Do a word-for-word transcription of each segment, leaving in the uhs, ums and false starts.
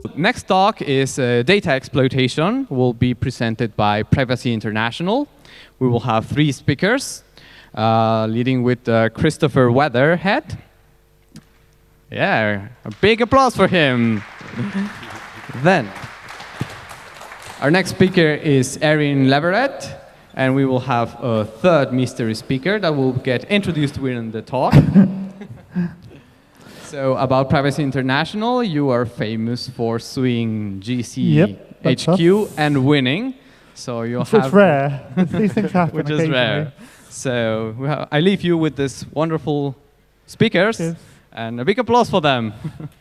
Next talk is uh, data exploitation, will be presented by Privacy International. We will have three speakers, uh, leading with uh, Christopher Weatherhead. Yeah, a big applause for him. Then, our next speaker is Erin Leverett, and we will have a third mystery speaker that will get introduced within the talk. So about Privacy International, you are famous for suing G C Yep, H Q and winning. So you'll it's have it's rare. These things happen which is rare. So we ha I leave you with this wonderful speakers, Cheers. And a big applause for them.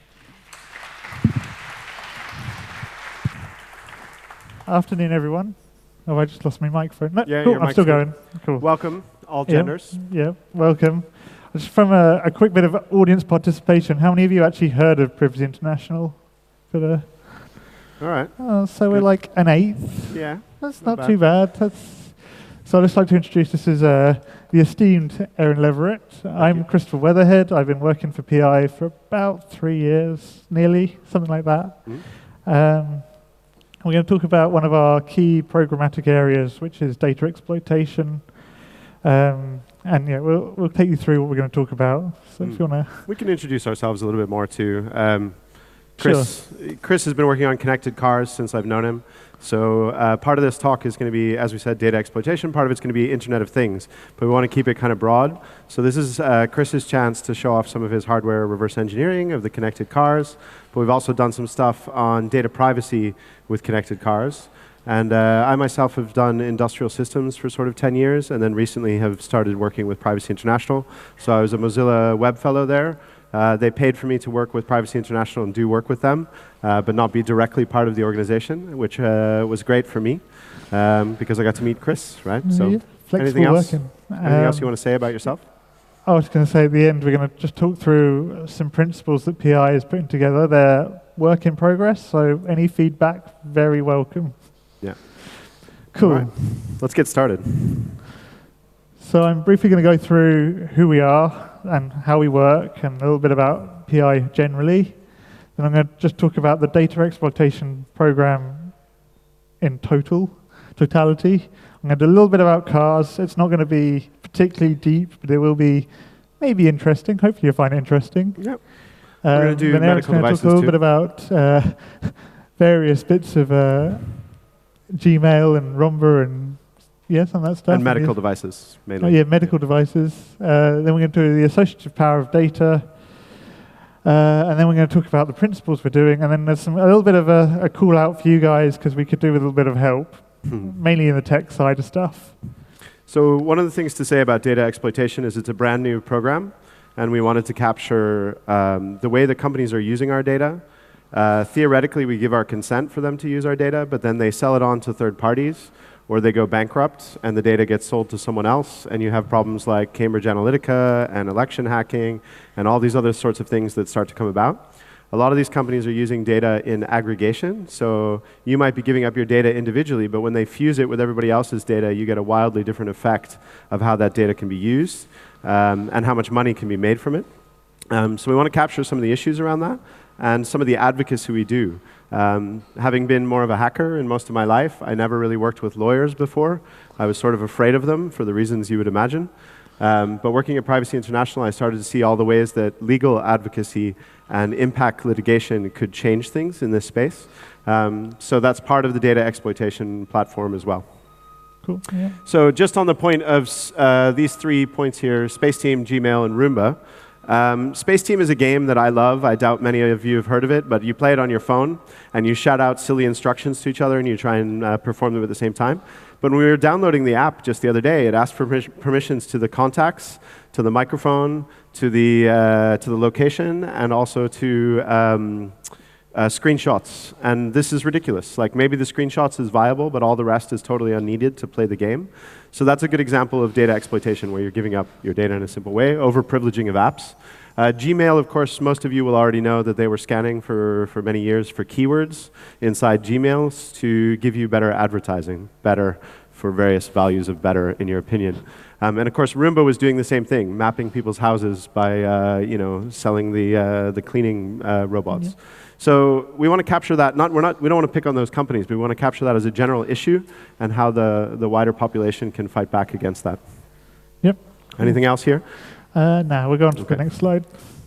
Afternoon, everyone. Oh, I just lost my microphone. No, Yeah, cool, your I'm still mic's going. Cool. Welcome, all Yeah, genders. Yeah, welcome. Just from a, a quick bit of audience participation, how many of you actually heard of Privacy International? For the, All right. oh, so we're Good. like an eighth. Yeah. That's Not not, too bad. That's, so I'd just like to introduce, this is uh, the esteemed Erin Leverett. I'm you. Christopher Weatherhead. I've been working for P I for about three years, nearly, something like that. Mm. Um, we're going to talk about one of our key programmatic areas, which is data exploitation. Um, and yeah, we'll, we'll take you through what we're going to talk about. So Mm. if you want to... We can introduce ourselves a little bit more too. Um, Chris, Chris has been working on connected cars since I've known him. So uh, part of this talk is going to be, as we said, data exploitation. Part of it's going to be Internet of Things. But we want to keep it kind of broad. So this is uh, Chris's chance to show off some of his hardware reverse engineering of the connected cars. But we've also done some stuff on data privacy with connected cars. And uh, I myself have done industrial systems for sort of ten years, and then recently have started working with Privacy International. So I was a Mozilla Web Fellow there. Uh, they paid for me to work with Privacy International and do work with them, uh, but not be directly part of the organization, which uh, was great for me, um, because I got to meet Chris, right? Yeah, So flexible anything else? working. anything else you Um, want to say about yourself? I was going to say at the end, we're going to just talk through some principles that P I is putting together. They're work in progress, so any feedback, very welcome. Yeah. Cool. All right. Let's get started. So I'm briefly going to go through who we are and how we work and a little bit about P I generally. Then I'm going to just talk about the data exploitation program in total, totality. I'm going to do a little bit about cars. It's not going to be particularly deep, but it will be maybe interesting. Hopefully you'll find it interesting. Yep. Um, We're going to do then Eric's medical going to devices talk a little too. bit about uh, various bits of uh, Gmail and Romba and yes, and that stuff. And medical yes. devices, Oh, mainly. yeah, medical devices. Uh, then we're going to do the associative power of data. Uh, and then we're going to talk about the principles we're doing. And then there's some, a little bit of a, a call out for you guys, because we could do with a little bit of help, Hmm. mainly in the tech side of stuff. So one of the things to say about data exploitation is it's a brand new program, and we wanted to capture um, the way that companies are using our data. Uh, theoretically, we give our consent for them to use our data, but then they sell it on to third parties, or they go bankrupt, and the data gets sold to someone else, and you have problems like Cambridge Analytica and election hacking, and all these other sorts of things that start to come about. A lot of these companies are using data in aggregation, so you might be giving up your data individually, but when they fuse it with everybody else's data, you get a wildly different effect of how that data can be used um, and how much money can be made from it. Um, so we want to capture some of the issues around that and some of the advocacy we do. Um, having been more of a hacker in most of my life, I never really worked with lawyers before. I was sort of afraid of them for the reasons you would imagine. Um, but working at Privacy International, I started to see all the ways that legal advocacy and impact litigation could change things in this space. Um, so that's part of the data exploitation platform as well. Cool. Yeah. So just on the point of uh, these three points here, Spaceteam, Gmail, and Roomba. Um, Spaceteam is a game that I love. I doubt many of you have heard of it, but you play it on your phone, and you shout out silly instructions to each other, and you try and uh, perform them at the same time. But when we were downloading the app just the other day, it asked for permis permissions to the contacts, to the microphone, to the, uh, to the location, and also to um, uh, screenshots. And this is ridiculous. Like, maybe the screenshots is viable, but all the rest is totally unneeded to play the game. So that's a good example of data exploitation, where you're giving up your data in a simple way, over-privileging of apps. Uh, Gmail, of course, most of you will already know that they were scanning for, for many years for keywords inside Gmails to give you better advertising, better for various values of better, in your opinion. Um, and of course, Roomba was doing the same thing, mapping people's houses by uh, you know, selling the, uh, the cleaning uh, robots. Yeah. So we want to capture that. Not, we're not, we don't want to pick on those companies, but we want to capture that as a general issue and how the, the wider population can fight back against that. Yep. Anything else here? Uh, now we're going to Okay. the next slide.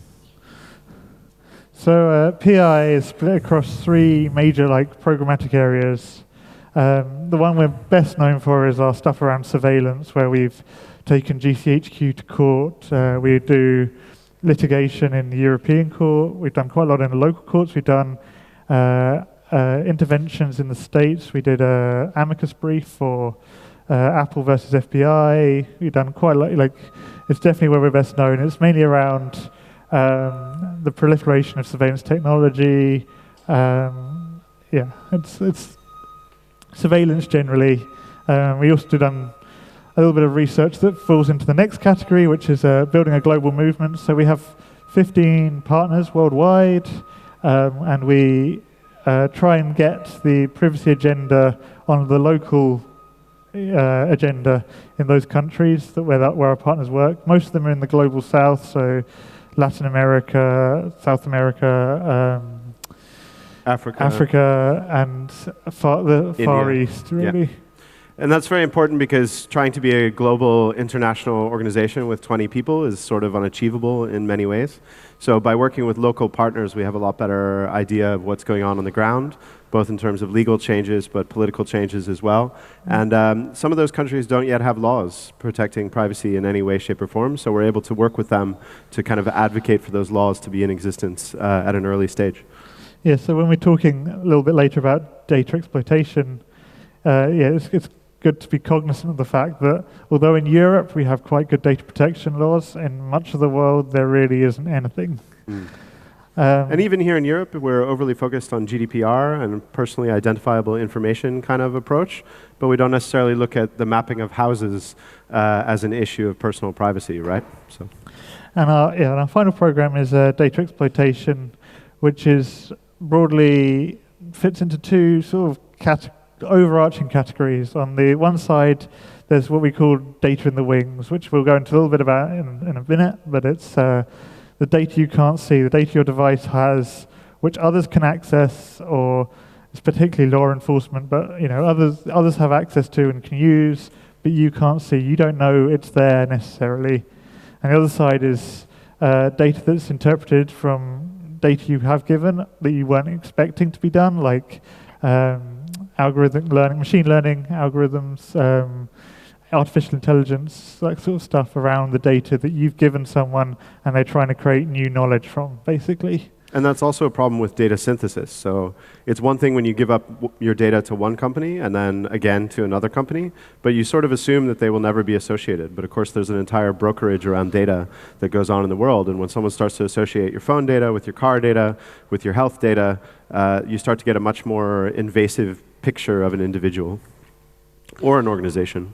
So uh, P I is split across three major like programmatic areas. Um, the one we're best known for is our stuff around surveillance, where we've taken G C H Q to court. Uh, we do litigation in the European court. We've done quite a lot in the local courts. We've done uh, uh, interventions in the States. We did a amicus brief for uh, Apple versus F B I. We've done quite a lot. Like, it's definitely where we're best known. It's mainly around um, the proliferation of surveillance technology. Um, yeah, it's it's surveillance generally. Um, we also done a little bit of research that falls into the next category, which is uh, building a global movement. So we have fifteen partners worldwide, um, and we uh, try and get the privacy agenda on the local uh, agenda in those countries that where, that where our partners work. Most of them are in the global south, so Latin America, South America, um, Africa. Africa, and far, the Far India. East, really. Yeah. And that's very important because trying to be a global international organization with twenty people is sort of unachievable in many ways. So by working with local partners, we have a lot better idea of what's going on on the ground, both in terms of legal changes, but political changes as well. And um, some of those countries don't yet have laws protecting privacy in any way, shape, or form. So we're able to work with them to kind of advocate for those laws to be in existence uh, at an early stage. Yeah, so when we're talking a little bit later about data exploitation, uh, yeah, it's, it's good to be cognizant of the fact that although in Europe we have quite good data protection laws, in much of the world there really isn't anything. Mm. Um, And even here in Europe, we're overly focused on G D P R and personally identifiable information kind of approach, but we don't necessarily look at the mapping of houses uh, as an issue of personal privacy, right? So. And our, yeah, and our final program is uh, data exploitation, which is broadly fits into two sort of cat overarching categories. On the one side, there's what we call data in the wings, which we'll go into a little bit about in, in a minute, but it's uh, the data you can't see, the data your device has, which others can access, or it's particularly law enforcement, but you know others others have access to and can use, but you can't see. You don't know it's there necessarily. And the other side is uh, data that's interpreted from data you have given that you weren't expecting to be done, like um, algorithm learning, machine learning algorithms, um, artificial intelligence, that sort of stuff around the data that you've given someone and they're trying to create new knowledge from, basically. And that's also a problem with data synthesis. So it's one thing when you give up w your data to one company and then again to another company, but you sort of assume that they will never be associated. But of course, there's an entire brokerage around data that goes on in the world. And when someone starts to associate your phone data with your car data, with your health data, uh, you start to get a much more invasive picture of an individual or an organization.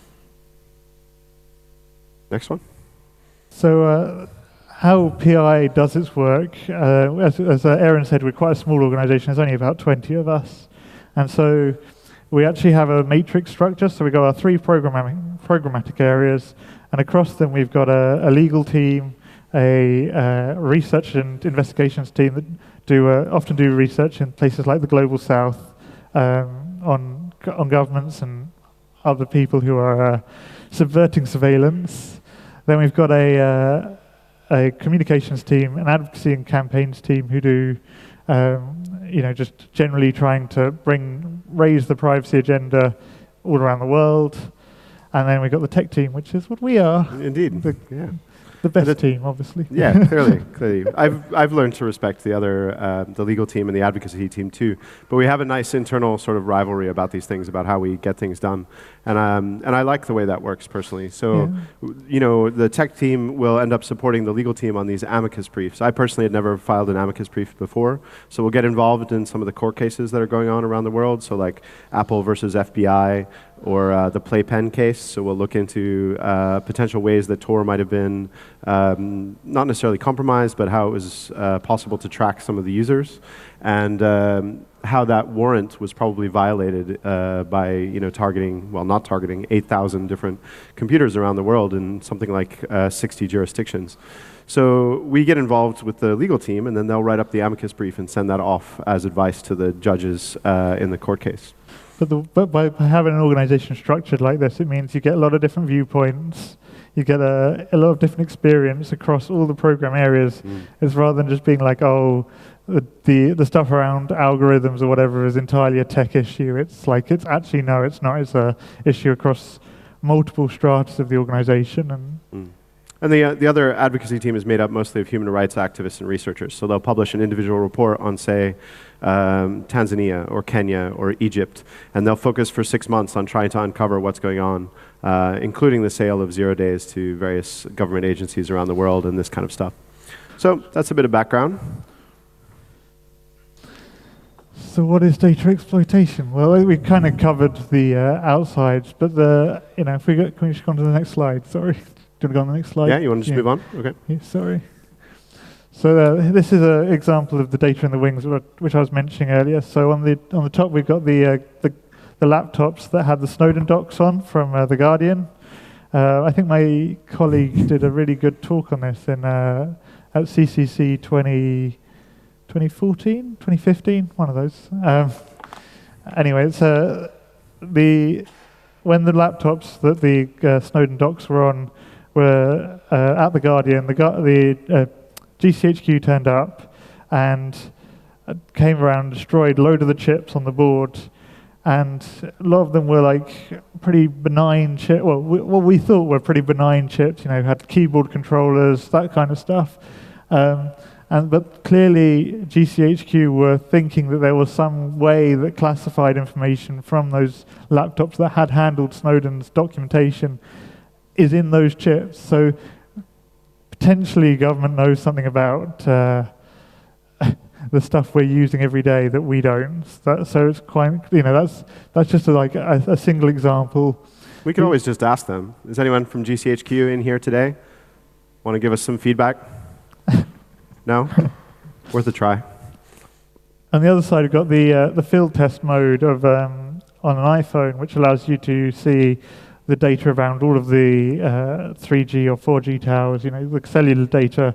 Next one. So uh, how P I does its work, uh, as, as uh, Aaron said, we're quite a small organization. There's only about twenty of us. And so we actually have a matrix structure. So we've got our three programmatic, programmatic areas. And across them, we've got a, a legal team, a uh, research and investigations team that do uh, often do research in places like the Global South um, on, on governments and other people who are uh, subverting surveillance. Then we've got a, uh, a communications team, an advocacy and campaigns team who do, um, you know, just generally trying to bring, raise the privacy agenda all around the world. And then we've got the tech team, which is what we are. Indeed, The, yeah. the best it- team, obviously. Yeah, clearly, clearly. I've I've learned to respect the other, uh, the legal team and the advocacy team too. But we have a nice internal sort of rivalry about these things, about how we get things done, and um, and I like the way that works personally. So, Yeah. w- you know, the tech team will end up supporting the legal team on these amicus briefs. I personally had never filed an amicus brief before, so we'll get involved in some of the court cases that are going on around the world. So, like Apple versus F B I, or uh, the Playpen case. So we'll look into uh, potential ways that Tor might have been um, not necessarily compromised, but how it was uh, possible to track some of the users, and um, how that warrant was probably violated uh, by you know targeting, well, not targeting eight thousand different computers around the world in something like uh, sixty jurisdictions. So we get involved with the legal team, and then they'll write up the amicus brief and send that off as advice to the judges uh, in the court case. But, the, but by having an organization structured like this, it means you get a lot of different viewpoints, you get a, a lot of different experience across all the program areas. Mm. It's rather than just being like, oh, the, the the stuff around algorithms or whatever is entirely a tech issue. It's like, it's actually, no, it's not. It's a issue across multiple stratas of the organization. And mm. And the, uh, the other advocacy team is made up mostly of human rights activists and researchers. So they'll publish an individual report on, say, um, Tanzania or Kenya or Egypt, and they'll focus for six months on trying to uncover what's going on, uh, including the sale of zero days to various government agencies around the world and this kind of stuff. So that's a bit of background. So what is data exploitation? Well, we kind of covered the uh, outsides, but the, you know, if we go, can we just go on to the next slide? Sorry. Do you want to go on the next slide? Yeah, you want to just yeah. move on? Okay. Yeah, sorry. So uh, this is an example of the data in the wings, which I was mentioning earlier. So on the on the top, we've got the uh, the, the laptops that had the Snowden docs on from uh, The Guardian. Uh, I think my colleague did a really good talk on this in uh, at C C C twenty, twenty fourteen, twenty fifteen, one of those. Um, anyway, it's uh, the when the laptops that the uh, Snowden docs were on were uh, at The Guardian, the, the uh, G C H Q turned up and uh, came around, destroyed a load of the chips on the board, and a lot of them were like pretty benign chips, well, we, what we thought were pretty benign chips, you know, had keyboard controllers, that kind of stuff. Um, and But clearly G C H Q were thinking that there was some way that classified information from those laptops that had handled Snowden's documentation is in those chips. So potentially government knows something about uh, the stuff we're using every day that we don't. That, so it's quite, you know, that's that's just a, like a, a single example. We could always just ask them. Is anyone from G C H Q in here today? Want to give us some feedback? No? Worth a try. On the other side, we've got the uh, the field test mode of um, on an iPhone, which allows you to see the data around all of the uh, three G or four G towers, you know, the cellular data.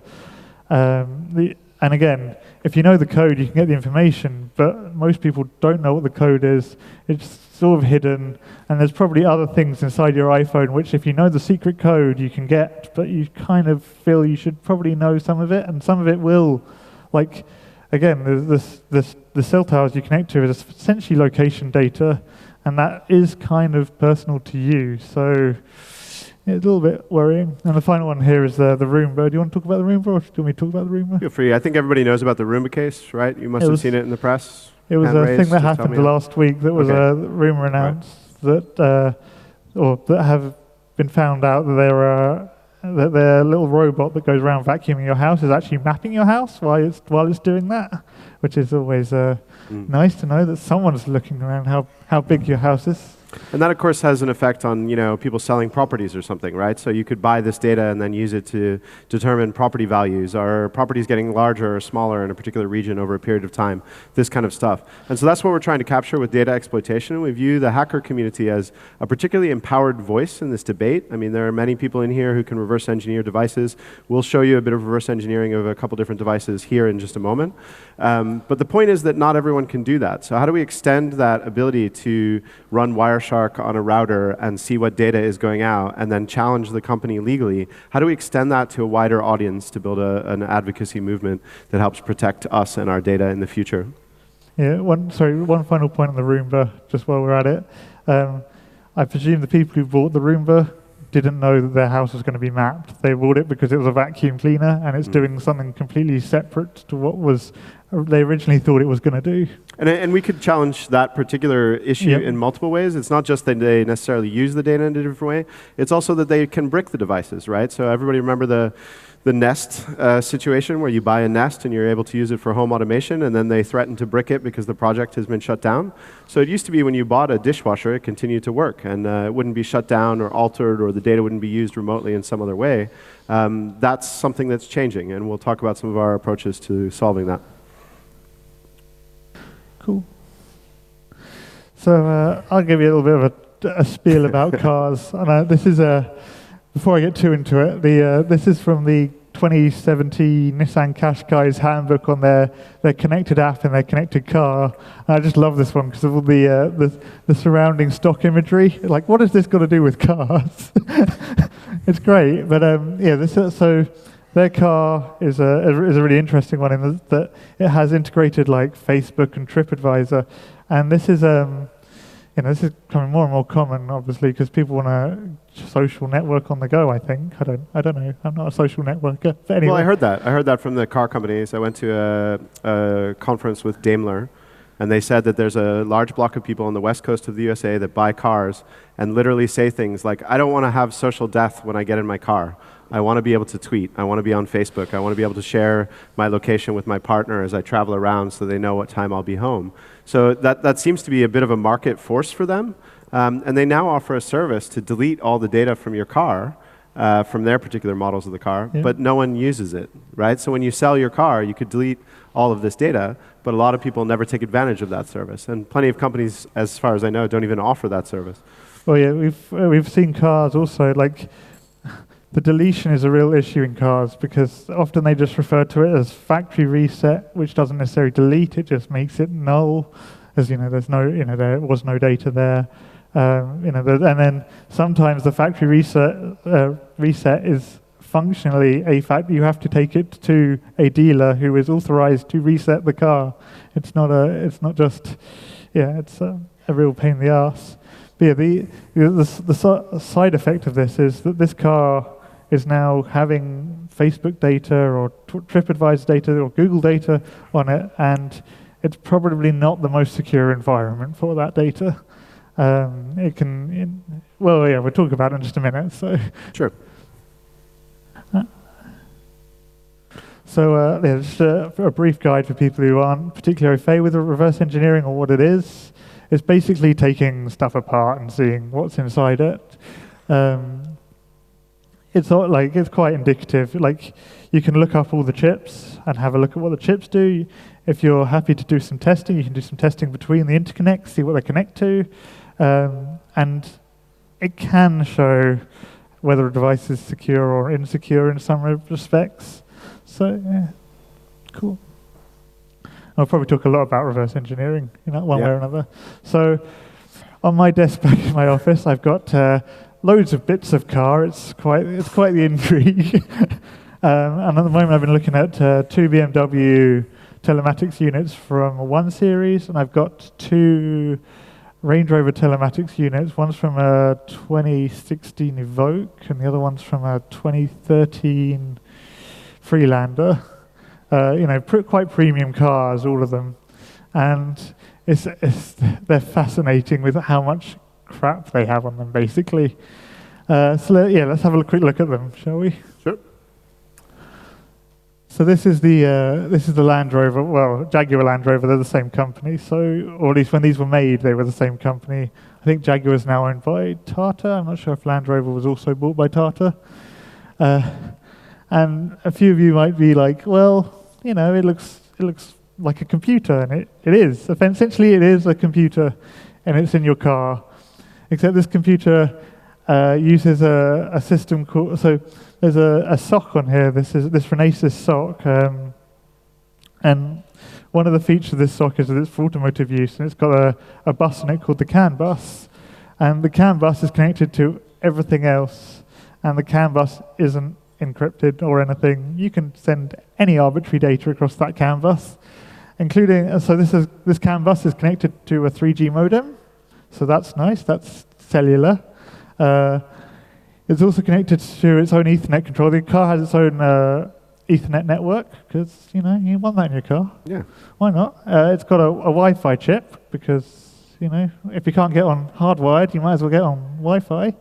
Um, the, and again, if you know the code, you can get the information, but most people don't know what the code is. It's sort of hidden, and there's probably other things inside your iPhone which, if you know the secret code, you can get, but you kind of feel you should probably know some of it, and some of it will, like, again, there's this, this, the cell towers you connect to is essentially location data, and that is kind of personal to you, so it's a little bit worrying. And the final one here is uh, the Roomba. Do you want to talk about the Roomba, or do you want me to talk about the Roomba? Feel free. I think everybody knows about the Roomba case, right? You must it have was, seen it in the press. It was Hand a raised, thing that just happened the last week that was okay. a rumor announced right. that, uh, or that have been found out that there are that their little robot that goes around vacuuming your house is actually mapping your house while it's while it's doing that, which is always uh, mm. nice to know that someone's looking around how how big your house is. And that, of course, has an effect on, you know, people selling properties or something, right? So you could buy this data and then use it to determine property values. Are properties getting larger or smaller in a particular region over a period of time? This kind of stuff. And so that's what we're trying to capture with data exploitation. We view the hacker community as a particularly empowered voice in this debate. I mean, there are many people in here who can reverse engineer devices. We'll show you a bit of reverse engineering of a couple different devices here in just a moment. Um, but the point is that not everyone can do that. So how do we extend that ability to run Wireshark on a router and see what data is going out and then challenge the company legally? How do we extend that to a wider audience to build a, an advocacy movement that helps protect us and our data in the future? Yeah, one, sorry, one final point on the Roomba, just while we're at it. Um, I presume the people who bought the Roomba didn't know that their house was going to be mapped. They bought it because it was a vacuum cleaner and it's mm. doing something completely separate to what was they originally thought it was going to do. And, and we could challenge that particular issue Yep. in multiple ways. It's not just that they necessarily use the data in a different way. It's also that they can brick the devices, right? So everybody remember the, the Nest uh, situation where you buy a Nest and you're able to use it for home automation, and then they threaten to brick it because the project has been shut down. So it used to be when you bought a dishwasher, it continued to work, and uh, it wouldn't be shut down or altered, or the data wouldn't be used remotely in some other way. Um, that's something that's changing, and we'll talk about some of our approaches to solving that. Cool. So uh, I'll give you a little bit of a, a spiel about cars. And uh, this is a, before I get too into it, the uh, this is from the twenty seventeen Nissan Qashqai's handbook on their, their connected app and their connected car. And I just love this one because of all the, uh, the the surrounding stock imagery. Like, what has this got to do with cars? It's great, but um, yeah. This uh, so. Their car is a, is a really interesting one in the, that it has integrated like Facebook and TripAdvisor, and this is um, you know this is becoming more and more common, obviously, because people want a social network on the go. I think I don't I don't know. I'm not a social networker. But anyway. Well, I heard that. I heard that from the car companies. I went to a, a conference with Daimler, and they said that there's a large block of people on the west coast of the U S A that buy cars and literally say things like, "I don't want to have social death when I get in my car. I want to be able to tweet. I want to be on Facebook. I want to be able to share my location with my partner as I travel around so they know what time I'll be home." So that, that seems to be a bit of a market force for them. Um, and they now offer a service to delete all the data from your car, uh, from their particular models of the car, yeah. but no one uses it, right? So when you sell your car, you could delete all of this data, but a lot of people never take advantage of that service. And plenty of companies, as far as I know, don't even offer that service. Well, yeah, we've, uh, we've seen cars also, like, the deletion is a real issue in cars because often they just refer to it as factory reset, which doesn't necessarily delete, it just makes it null, as you know, there's no, you know, there was no data there. Um, you know, the, and then sometimes the factory reset uh, reset is functionally a fact. You have to take it to a dealer who is authorized to reset the car. It's not a, it's not just, yeah, it's a, a real pain in the ass. But yeah, the the, the the so side effect of this is that this car is now having Facebook data or TripAdvisor data or Google data on it, and it's probably not the most secure environment for that data. Um, it can, it, well, yeah, we'll talk about it in just a minute. So, sure. Uh, so, uh, yeah, just a, a brief guide for people who aren't particularly au fait with reverse engineering or what it is. It's basically taking stuff apart and seeing what's inside it. Um, It's all, like it's quite indicative. Like you can look up all the chips and have a look at what the chips do. If you're happy to do some testing, you can do some testing between the interconnects, see what they connect to, um, and it can show whether a device is secure or insecure in some respects. So, yeah, cool. I'll probably talk a lot about reverse engineering, you know, one yeah. way or another. So, on my desk back in my office, I've got Uh, loads of bits of car. It's quite it's quite the intrigue. um, and at the moment, I've been looking at uh, two B M W telematics units from one series, and I've got two Range Rover telematics units. One's from a twenty sixteen Evoque, and the other one's from a twenty thirteen Freelander. Uh, you know, pr quite premium cars, all of them, and it's, it's they're fascinating with how much crap they have on them, basically. Uh, so let, yeah, let's have a quick look at them, shall we? Sure. So this is the uh, this is the Land Rover. Well, Jaguar Land Rover. They're the same company. So, or at least when these were made, they were the same company. I think Jaguar is now owned by Tata. I'm not sure if Land Rover was also bought by Tata. Uh, and a few of you might be like, well, you know, it looks it looks like a computer, and it it is. Essentially, it is a computer, and it's in your car. Except this computer uh, uses a, a system called, so there's a, a S O C on here, this is this Renesas S O C, um, and one of the features of this S O C is that it's for automotive use, and it's got a, a bus in it called the CAN bus, and the CAN bus is connected to everything else, and the CAN bus isn't encrypted or anything. You can send any arbitrary data across that CAN bus, including, so this is this CAN bus is connected to a three G modem. So that's nice, that's cellular. Uh, it's also connected to its own Ethernet controller. The car has its own uh, Ethernet network, because you know you want that in your car. Yeah. Why not? Uh, it's got a, a Wi-Fi chip, because you know if you can't get on hardwired, you might as well get on Wi-Fi.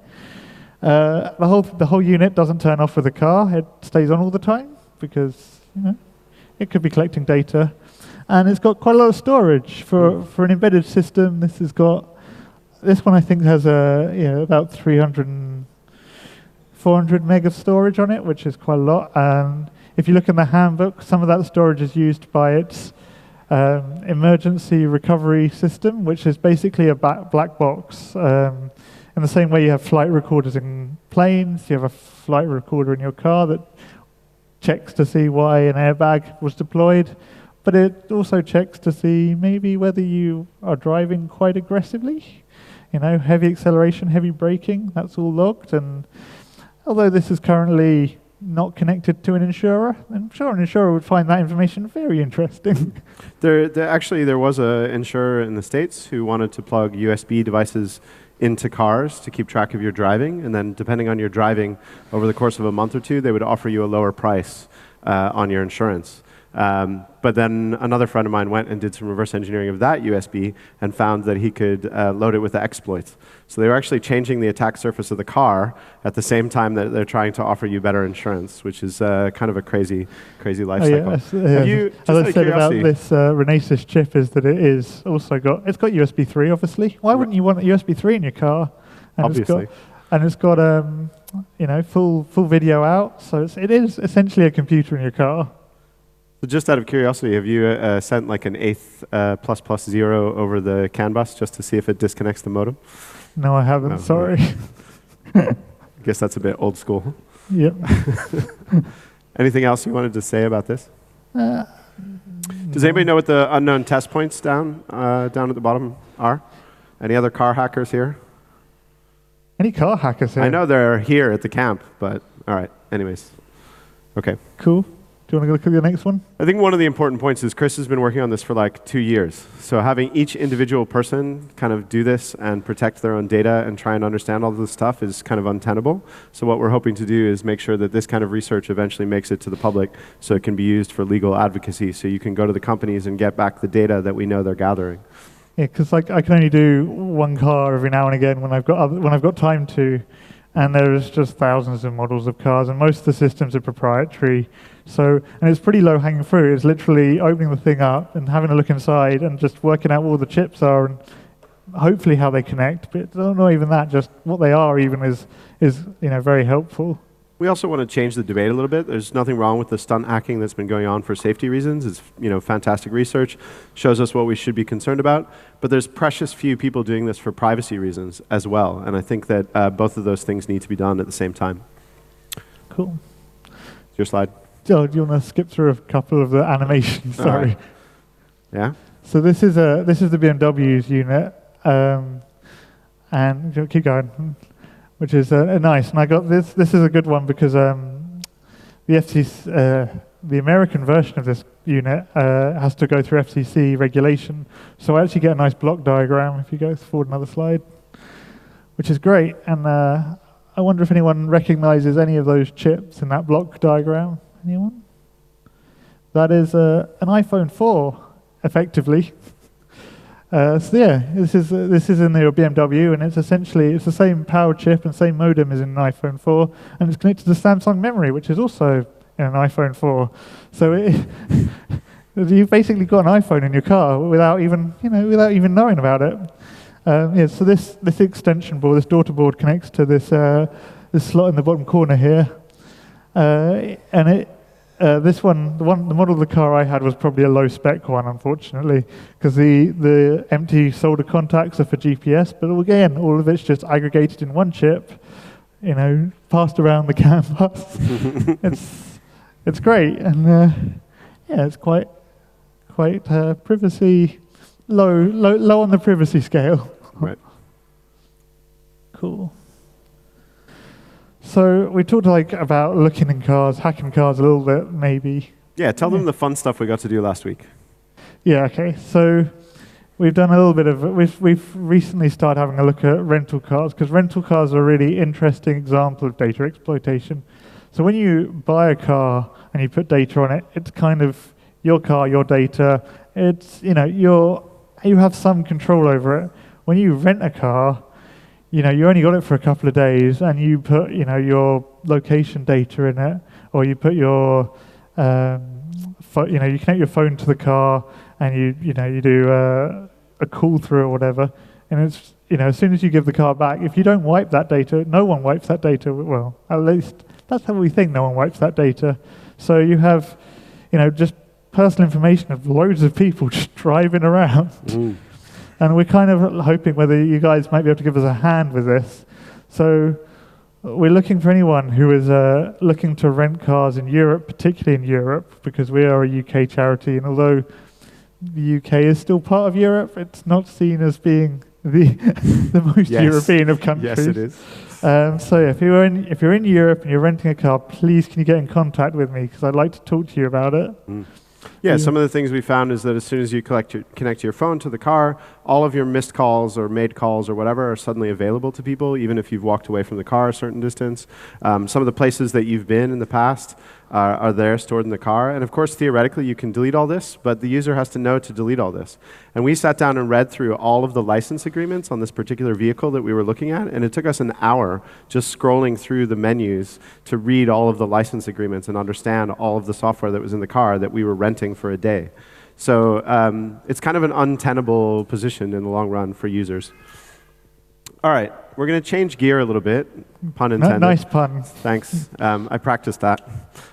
Uh, the whole the whole unit doesn't turn off with the car; it stays on all the time, because you know it could be collecting data, and it's got quite a lot of storage for for an embedded system. This has got this one I think has a you know about three hundred and four hundred meg of storage on it, which is quite a lot. And if you look in the handbook, some of that storage is used by its um, emergency recovery system, which is basically a ba black box. Um, in the same way you have flight recorders in planes, you have a flight recorder in your car that checks to see why an airbag was deployed, but it also checks to see maybe whether you are driving quite aggressively. You know, heavy acceleration, heavy braking, that's all logged. And although this is currently not connected to an insurer, I'm sure an insurer would find that information very interesting. There, there actually there was an insurer in the States who wanted to plug U S B devices into cars to keep track of your driving, and then depending on your driving over the course of a month or two, they would offer you a lower price uh, on your insurance. Um, but then another friend of mine went and did some reverse engineering of that U S B and found that he could uh, load it with the exploits. So they were actually changing the attack surface of the car at the same time that they're trying to offer you better insurance, which is uh, kind of a crazy, crazy life Oh, yeah, cycle. uh, Have you, just as out I of said about curiosity- this uh, Renesas chip is that it is also got, it's got U S B three obviously. Why wouldn't you want a U S B three in your car? And Obviously. It's got, and it's got um, you know, full full video out, so it's, it is essentially a computer in your car. So just out of curiosity, have you uh, sent like an eighth uh, plus plus zero over the CAN bus just to see if it disconnects the modem? No, I haven't. No, sorry. I guess that's a bit old school. Yep. Anything else you wanted to say about this? Uh, Does anybody know what the unknown test points down uh, down at the bottom are? Any other car hackers here? Any car hackers here? I know they're here at the camp, but all right. Anyways, okay. Cool. Do you want to look at the next one? I think one of the important points is Chris has been working on this for like two years. So having each individual person kind of do this and protect their own data and try and understand all this stuff is kind of untenable. So what we're hoping to do is make sure that this kind of research eventually makes it to the public so it can be used for legal advocacy. So you can go to the companies and get back the data that we know they're gathering. Yeah, because like I can only do one car every now and again when I've got other, when I've got time to, and there's just thousands of models of cars, and most of the systems are proprietary. So, and it's pretty low hanging fruit. It's literally opening the thing up and having a look inside and just working out what all the chips are and hopefully how they connect. But not even that, just what they are even is is you know very helpful. We also want to change the debate a little bit. There's nothing wrong with the stunt hacking that's been going on for safety reasons. It's you know fantastic research, shows us what we should be concerned about. But there's precious few people doing this for privacy reasons as well. And I think that uh, both of those things need to be done at the same time. Cool. Your slide. Joe, do you want to skip through a couple of the animations? All Sorry. right. Yeah. So this is a this is the B M W's unit, um, and keep going, which is uh, nice. And I got this. This is a good one because um, the F C C, uh, the American version of this unit uh, has to go through F C C regulation. So I actually get a nice block diagram if you go forward another slide, which is great. And uh, I wonder if anyone recognizes any of those chips in that block diagram. Anyone? That is uh, an iPhone four, effectively. Uh, so yeah, this is uh, this is in your B M W, and it's essentially it's the same power chip and same modem as in an iPhone four, and it's connected to Samsung memory, which is also in an iPhone four. So it, you've basically got an iPhone in your car without even you know without even knowing about it. Um, yeah, so this this extension board, this daughter board, connects to this uh, this slot in the bottom corner here. Uh, and it, uh, this one, the one, the model of the car I had was probably a low-spec one, unfortunately, because the the empty solder contacts are for G P S. But again, all of it's just aggregated in one chip, you know, passed around the campus. it's it's great, and uh, yeah, it's quite quite uh, privacy low, low low on the privacy scale. Right. Cool. So we talked like about looking in cars, hacking cars a little bit, maybe. Yeah, tell them the fun stuff we got to do last week. Yeah, okay. So we've done a little bit of, we've, we've recently started having a look at rental cars, because rental cars are a really interesting example of data exploitation. So when you buy a car and you put data on it, it's kind of your car, your data. It's, you know, you're, you have some control over it. When you rent a car, you know, you only got it for a couple of days, and you put, you know, your location data in it, or you put your, um, pho- you know, you connect your phone to the car, and you, you know, you do uh, a call through or whatever, and it's, you know, as soon as you give the car back, if you don't wipe that data, no one wipes that data. Well, at least that's how we think. No one wipes that data. So you have, you know, just personal information of loads of people just driving around. Mm. And we're kind of hoping whether you guys might be able to give us a hand with this. So we're looking for anyone who is uh, looking to rent cars in Europe, particularly in Europe, because we are a U K charity, and although the U K is still part of Europe, it's not seen as being the the most yes. European of countries. Yes, it is. Um, so if you're in if you're in Europe and you're renting a car, please can you get in contact with me, because I'd like to talk to you about it. Mm. Yeah, some of the things we found is that as soon as you collect your, connect your phone to the car, all of your missed calls or made calls or whatever are suddenly available to people, even if you've walked away from the car a certain distance. Um, some of the places that you've been in the past are, are there stored in the car. And of course, theoretically, you can delete all this, but the user has to know to delete all this. And we sat down and read through all of the license agreements on this particular vehicle that we were looking at, and it took us an hour just scrolling through the menus to read all of the license agreements and understand all of the software that was in the car that we were renting for a day. So um, it's kind of an untenable position in the long run for users. All right, we're going to change gear a little bit, pun intended. Nice pun. Thanks. Um, I practiced that.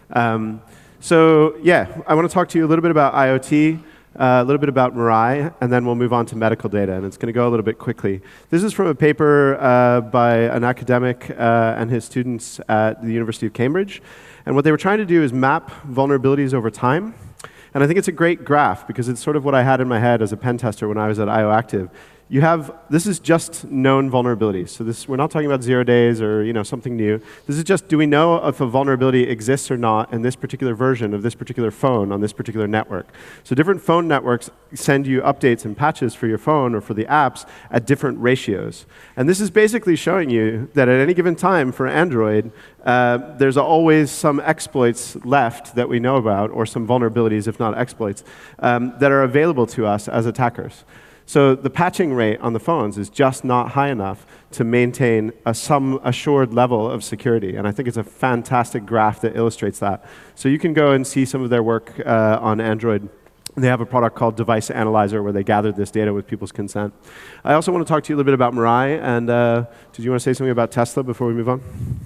Um, so yeah, I want to talk to you a little bit about IoT, uh, a little bit about Mirai, and then we'll move on to medical data, and it's going to go a little bit quickly. This is from a paper uh, by an academic uh, and his students at the University of Cambridge, and what they were trying to do is map vulnerabilities over time. And I think it's a great graph because it's sort of what I had in my head as a pen tester when I was at IOActive. You have, this is just known vulnerabilities. So this, we're not talking about zero days or you know, something new. This is just, do we know if a vulnerability exists or not in this particular version of this particular phone on this particular network? So different phone networks send you updates and patches for your phone or for the apps at different ratios. And this is basically showing you that at any given time for Android, uh, there's always some exploits left that we know about, or some vulnerabilities, if not exploits, um, that are available to us as attackers. So the patching rate on the phones is just not high enough to maintain a some assured level of security. And I think it's a fantastic graph that illustrates that. So you can go and see some of their work uh, on Android. They have a product called Device Analyzer where they gathered this data with people's consent. I also want to talk to you a little bit about Mirai. And uh, did you want to say something about Tesla before we move on?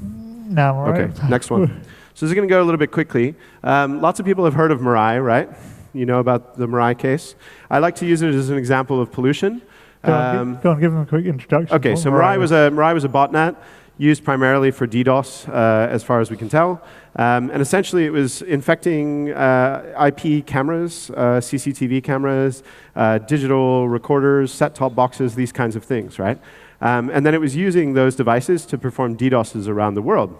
No, I'm all right. Okay, next one. So this is going to go a little bit quickly. Um, lots of people have heard of Mirai, right? You know about the Mirai case. I like to use it as an example of pollution. Go on, um, go on give them a quick introduction. Okay, so Mirai was a Mirai was a botnet used primarily for DDoS, uh, as far as we can tell. Um, and essentially, it was infecting uh, I P cameras, uh, C C T V cameras, uh, digital recorders, set-top boxes, these kinds of things, right? Um, and then it was using those devices to perform DDoSes around the world.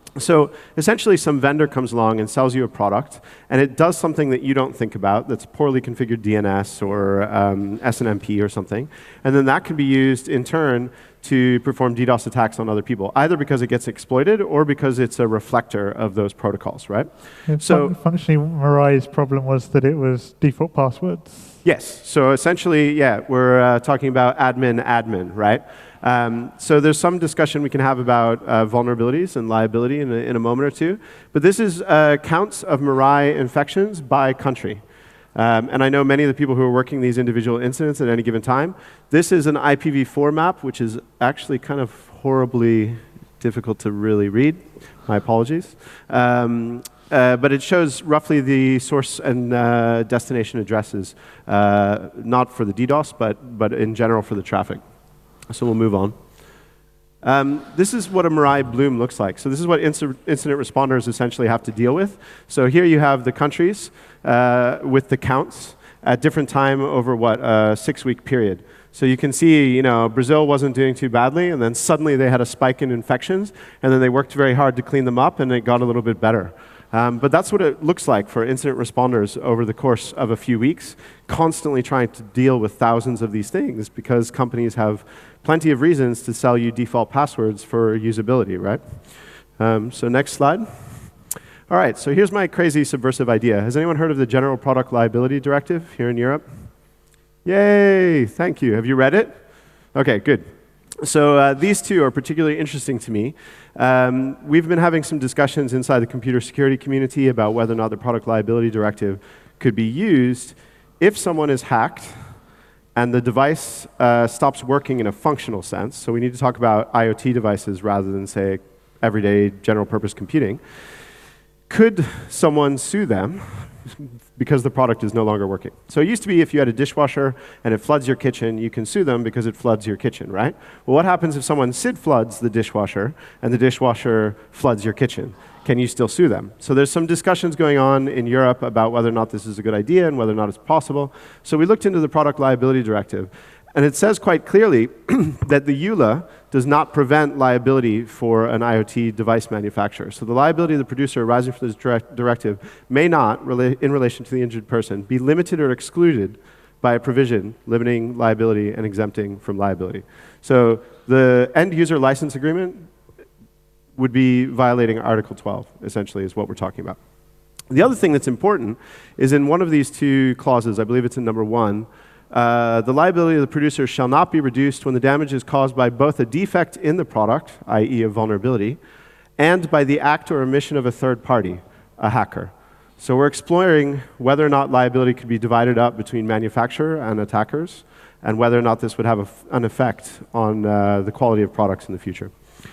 So essentially, some vendor comes along and sells you a product, and it does something that you don't think about, that's poorly configured D N S or um, S N M P or something, and then that can be used in turn to perform DDoS attacks on other people, either because it gets exploited or because it's a reflector of those protocols, right? Yeah, so fun functionally, Mirai's problem was that it was default passwords. Yes. So essentially, yeah, we're uh, talking about admin, admin, right? Um, so there's some discussion we can have about uh, vulnerabilities and liability in a, in a moment or two. But this is uh, counts of Mirai infections by country. Um, and I know many of the people who are working these individual incidents at any given time. This is an I P v four map, which is actually kind of horribly difficult to really read. My apologies. Um, uh, but it shows roughly the source and uh, destination addresses, uh, not for the DDoS, but, but in general for the traffic. So we'll move on. Um, this is what a Mirai bloom looks like. So this is what inc incident responders essentially have to deal with. So here you have the countries uh, with the counts at different time over what, a six-week period. So you can see, you know, Brazil wasn't doing too badly, and then suddenly they had a spike in infections, and then they worked very hard to clean them up, and it got a little bit better. Um, but that's what it looks like for incident responders over the course of a few weeks, constantly trying to deal with thousands of these things because companies have plenty of reasons to sell you default passwords for usability, right? Um, so next slide. All right, so here's my crazy subversive idea. Has anyone heard of the General Product Liability Directive here in Europe? Yay, thank you. Have you read it? Okay, good. So uh, these two are particularly interesting to me. Um, we've been having some discussions inside the computer security community about whether or not the Product Liability Directive could be used if someone is hacked and the device uh, stops working in a functional sense. So we need to talk about IoT devices rather than, say, everyday general purpose computing. Could someone sue them because the product is no longer working? So it used to be if you had a dishwasher and it floods your kitchen, you can sue them because it floods your kitchen, right? Well, what happens if someone S I D floods the dishwasher and the dishwasher floods your kitchen? Can you still sue them? So there's some discussions going on in Europe about whether or not this is a good idea and whether or not it's possible. So we looked into the Product Liability Directive, and it says quite clearly that the E U L A does not prevent liability for an IoT device manufacturer. So the liability of the producer arising from this direct directive may not, rela in relation to the injured person, be limited or excluded by a provision limiting liability and exempting from liability. So the end user license agreement would be violating Article twelve, essentially, is what we're talking about. The other thing that's important is in one of these two clauses, I believe it's in number one, Uh, the liability of the producer shall not be reduced when the damage is caused by both a defect in the product, that is a vulnerability, and by the act or omission of a third party, a hacker. So we're exploring whether or not liability could be divided up between manufacturer and attackers, and whether or not this would have a f an effect on uh, the quality of products in the future.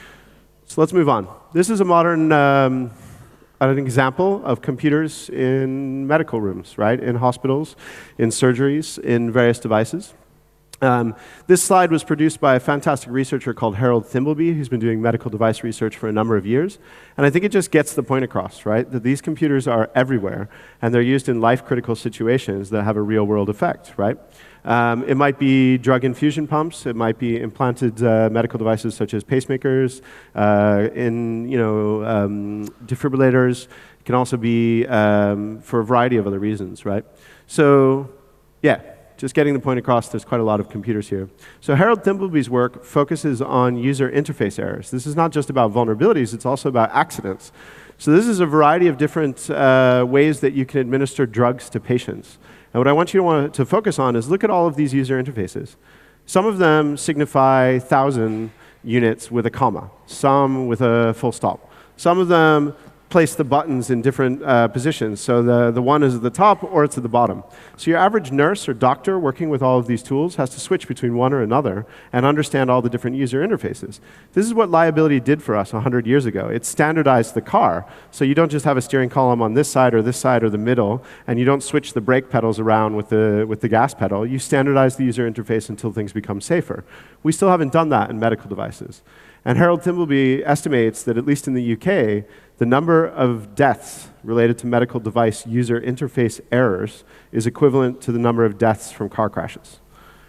So let's move on. This is a modern um, an example of computers in medical rooms, right? In hospitals, in surgeries, in various devices. Um, this slide was produced by a fantastic researcher called Harold Thimbleby, who's been doing medical device research for a number of years. And I think it just gets the point across, right? That these computers are everywhere, and they're used in life-critical situations that have a real-world effect, right? Um, it might be drug infusion pumps. It might be implanted uh, medical devices such as pacemakers, uh, in you know um, defibrillators. It can also be um, for a variety of other reasons, right? So, yeah, just getting the point across. There's quite a lot of computers here. So Harold Thimbleby's work focuses on user interface errors. This is not just about vulnerabilities. It's also about accidents. So this is a variety of different uh, ways that you can administer drugs to patients. And what I want you to want to focus on is look at all of these user interfaces. Some of them signify thousand units with a comma, some with a full stop. Some of them place the buttons in different uh, positions. So the, the one is at the top or it's at the bottom. So your average nurse or doctor working with all of these tools has to switch between one or another and understand all the different user interfaces. This is what liability did for us one hundred years ago. It standardized the car. So you don't just have a steering column on this side or this side or the middle, and you don't switch the brake pedals around with the, with the gas pedal. You standardize the user interface until things become safer. We still haven't done that in medical devices. And Harold Thimbleby estimates that, at least in the U K, the number of deaths related to medical device user interface errors is equivalent to the number of deaths from car crashes.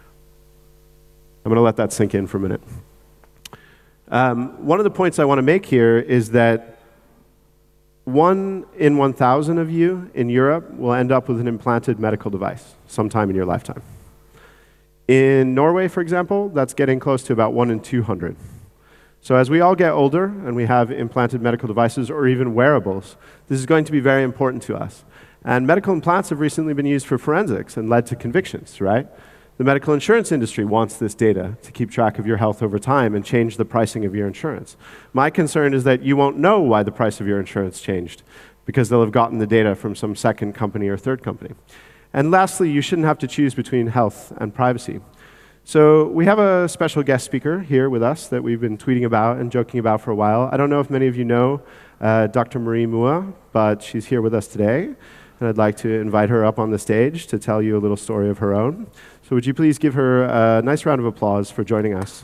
I'm going to let that sink in for a minute. Um, one of the points I want to make here is that one in one thousand of you in Europe will end up with an implanted medical device sometime in your lifetime. In Norway, for example, that's getting close to about one in two hundred. So as we all get older and we have implanted medical devices or even wearables, this is going to be very important to us. And medical implants have recently been used for forensics and led to convictions, right? The medical insurance industry wants this data to keep track of your health over time and change the pricing of your insurance. My concern is that you won't know why the price of your insurance changed because they'll have gotten the data from some second company or third company. And lastly, you shouldn't have to choose between health and privacy. So we have a special guest speaker here with us that we've been tweeting about and joking about for a while. I don't know if many of you know uh, Doctor Marie Mua, but she's here with us today. And I'd like to invite her up on the stage to tell you a little story of her own. So would you please give her a nice round of applause for joining us.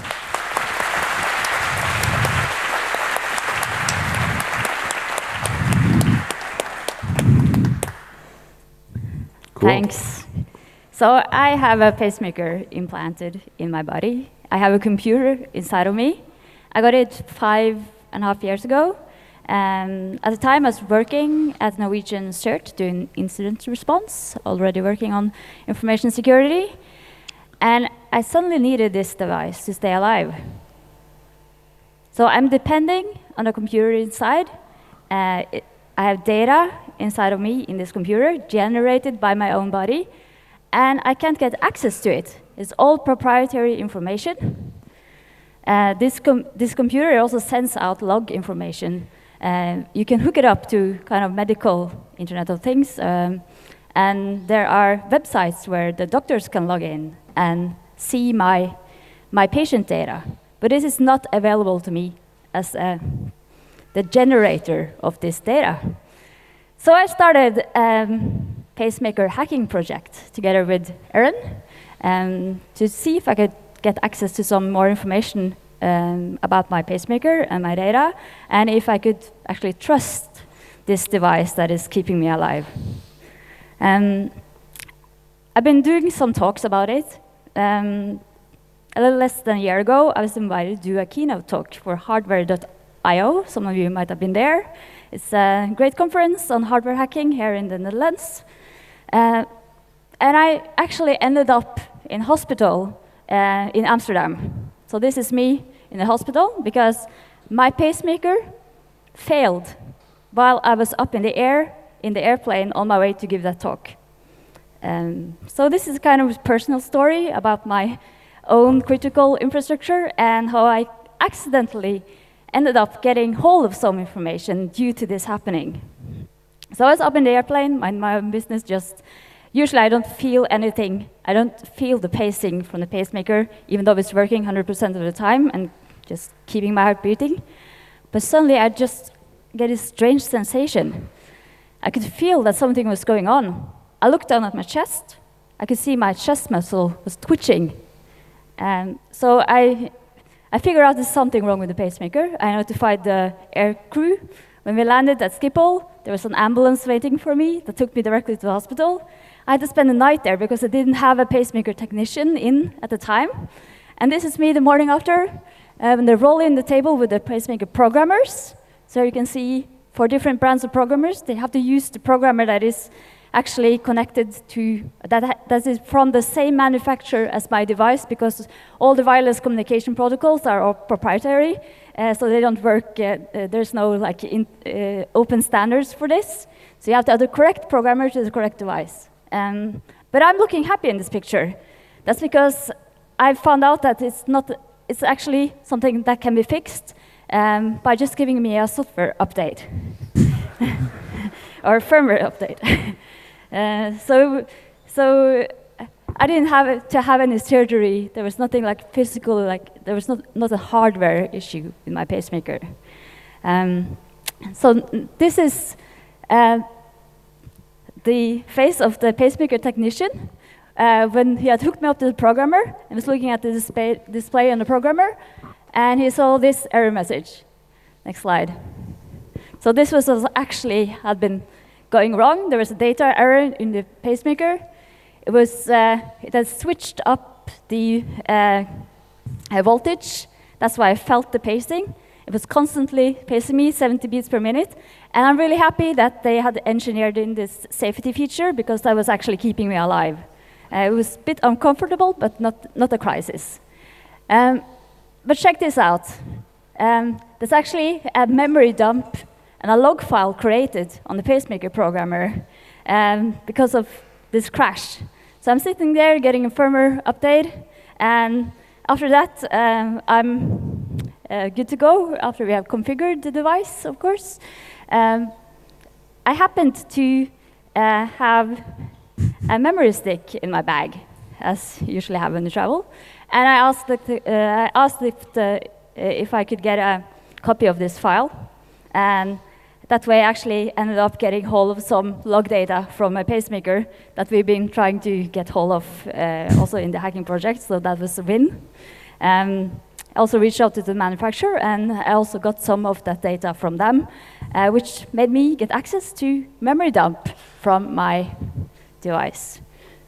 Cool. Thanks. So I have a pacemaker implanted in my body. I have a computer inside of me. I got it five and a half years ago. Um, at the time, I was working at Norwegian CERT doing incident response, already working on information security. And I suddenly needed this device to stay alive. So I'm depending on a computer inside. Uh, it, I have data inside of me in this computer generated by my own body, and I can't get access to it. It's all proprietary information. Uh, this, com this computer also sends out log information. Uh, you can hook it up to kind of medical Internet of Things, um, and there are websites where the doctors can log in and see my, my patient data. But this is not available to me as uh, the generator of this data. So I started a um, pacemaker hacking project together with Erin um, to see if I could get access to some more information um, about my pacemaker and my data, and if I could actually trust this device that is keeping me alive. Um, I've been doing some talks about it. Um, a little less than a year ago, I was invited to do a keynote talk for hardware dot i o. Some of you might have been there. It's a great conference on hardware hacking here in the Netherlands. Uh, and I actually ended up in hospital uh, in Amsterdam. So this is me in the hospital because my pacemaker failed while I was up in the air, in the airplane on my way to give that talk. Um, so this is kind of a personal story about my own critical infrastructure and how I accidentally ended up getting hold of some information due to this happening. So I was up in the airplane, mind my own business, just usually I don't feel anything. I don't feel the pacing from the pacemaker, even though it's working one hundred percent of the time and just keeping my heart beating. But suddenly I just get this strange sensation. I could feel that something was going on. I looked down at my chest. I could see my chest muscle was twitching. And so I, I figured out there's something wrong with the pacemaker. I notified the air crew. When we landed at Schiphol, there was an ambulance waiting for me that took me directly to the hospital. I had to spend the night there because I didn't have a pacemaker technician in at the time. And this is me the morning after, uh, when they roll in the table with the pacemaker programmers. So you can see for different brands of programmers, they have to use the programmer that is actually connected to, that, that is from the same manufacturer as my device, because all the wireless communication protocols are all proprietary, uh, so they don't work, uh, uh, there's no like in, uh, open standards for this. So you have to have the correct programmer to the correct device. Um, but I'm looking happy in this picture. That's because I found out that it's not, it's actually something that can be fixed um, by just giving me a software update. Or a firmware update. Uh, so, so I didn't have to have any surgery. There was nothing like physical, like there was not, not a hardware issue with my pacemaker. Um, so this is uh, the face of the pacemaker technician uh, when he had hooked me up to the programmer and was looking at the display, display on the programmer, and he saw this error message. Next slide. So this was actually had been going wrong. There was a data error in the pacemaker. It was uh, it had switched up the uh, uh, voltage. That's why I felt the pacing. It was constantly pacing me seventy beats per minute. And I'm really happy that they had engineered in this safety feature because that was actually keeping me alive. Uh, it was a bit uncomfortable, but not, not a crisis. Um, but check this out. Um, there's actually a memory dump and a log file created on the pacemaker programmer um, because of this crash. So I'm sitting there getting a firmware update, and after that, um, I'm uh, good to go after we have configured the device, of course. Um, I happened to uh, have a memory stick in my bag, as you usually have when you travel, and I asked, the, uh, I asked if, the, if I could get a copy of this file, and that way I actually ended up getting hold of some log data from my pacemaker that we've been trying to get hold of uh, also in the hacking project, so that was a win. Um, I also reached out to the manufacturer, and I also got some of that data from them, uh, which made me get access to memory dump from my device.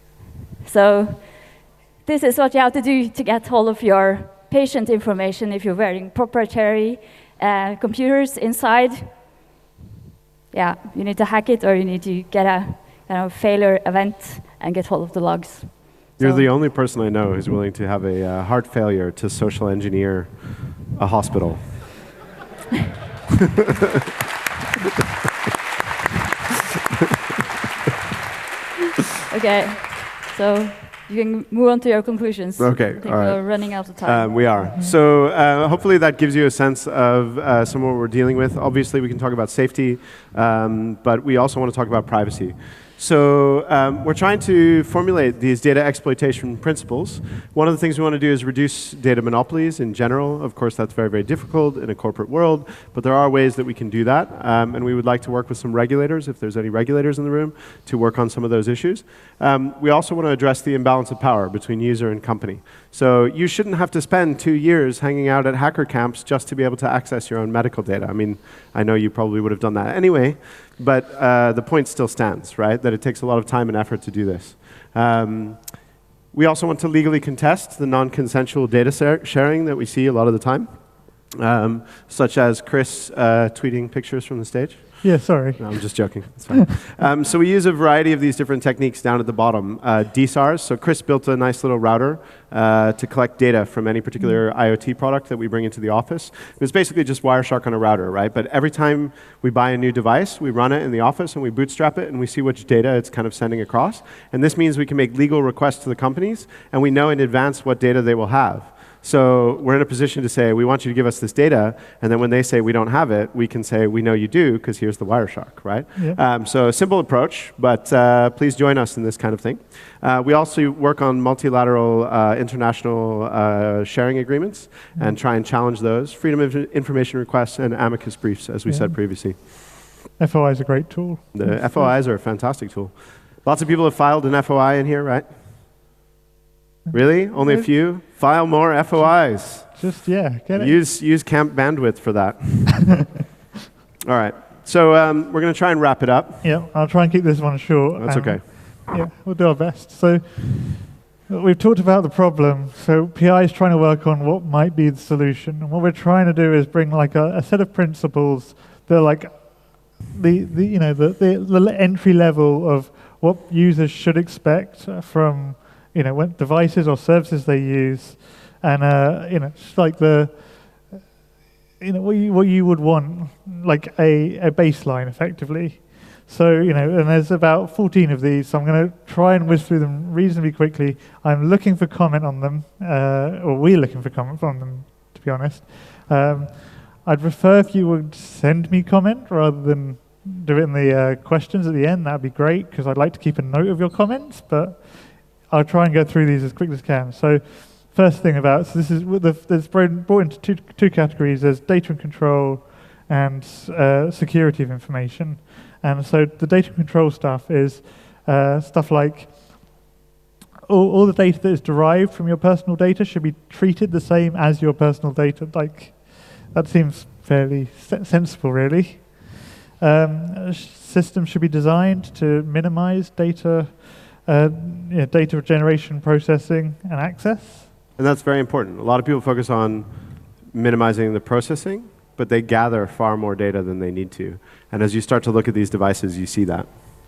So this is what you have to do to get hold of your patient information if you're wearing proprietary uh, computers inside. Yeah, you need to hack it, or you need to get a kind of failure event and get hold of the logs. You're so the only person I know who's willing to have a uh, heart failure to social engineer a hospital. Okay, so you can move on to your conclusions. Okay, I think all right. we're running out of time. Um, we are. So uh, hopefully that gives you a sense of uh, some of what we're dealing with. Obviously, we can talk about safety, um, but we also want to talk about privacy. So um, we're trying to formulate these data exploitation principles. One of the things we want to do is reduce data monopolies in general. Of course, that's very, very difficult in a corporate world, but there are ways that we can do that. Um, and we would like to work with some regulators, if there's any regulators in the room, to work on some of those issues. Um, we also want to address the imbalance of power between user and company. So you shouldn't have to spend two years hanging out at hacker camps just to be able to access your own medical data. I mean, I know you probably would have done that anyway. But uh, the point still stands, right? That it takes a lot of time and effort to do this. Um, we also want to legally contest the non-consensual data sharing that we see a lot of the time, um, such as Chris uh, tweeting pictures from the stage. Yeah, sorry. No, I'm just joking. It's fine. um, so we use a variety of these different techniques down at the bottom. Uh, D SARs, so Chris built a nice little router uh, to collect data from any particular IoT product that we bring into the office. It's basically just Wireshark on a router, right? But every time we buy a new device, we run it in the office and we bootstrap it and we see which data it's kind of sending across. And this means we can make legal requests to the companies and we know in advance what data they will have. So we're in a position to say, we want you to give us this data, and then when they say we don't have it, we can say, we know you do, because here's the Wireshark, right? Yeah. Um, so a simple approach, but uh, please join us in this kind of thing. Uh, we also work on multilateral uh, international uh, sharing agreements mm-hmm. and try and challenge those. Freedom of information requests and amicus briefs, as we yeah. said previously. F O I is a great tool. The F O Is are a fantastic tool. Lots of people have filed an F O I in here, right? Really? Only a few? File more F O Is. Just, yeah, get it. Use, use camp bandwidth for that. All right. So um, we're going to try and wrap it up. Yeah, I'll try and keep this one short. That's okay. Yeah, we'll do our best. So we've talked about the problem. So P I is trying to work on what might be the solution. And what we're trying to do is bring like a, a set of principles that are like the, the you know, the, the, the entry level of what users should expect from you know, what devices or services they use, and uh, you know, just like the, you know, what you what you would want, like a a baseline, effectively. So you know, and there's about fourteen of these. So I'm going to try and whiz through them reasonably quickly. I'm looking for comment on them, uh, or we're looking for comment on them, to be honest. Um, I'd prefer if you would send me comment rather than do it in the uh, questions at the end. That'd be great because I'd like to keep a note of your comments, but I'll try and go through these as quickly as I can. So first thing about, so this is, there's brought into two, two categories. There's data and control and uh, security of information. And so the data and control stuff is uh, stuff like all, all the data that is derived from your personal data should be treated the same as your personal data. Like, that seems fairly se sensible, really. Um, systems should be designed to minimize data Uh, yeah, data generation, processing, and access. And that's very important. A lot of people focus on minimizing the processing, but they gather far more data than they need to. And as you start to look at these devices, you see that.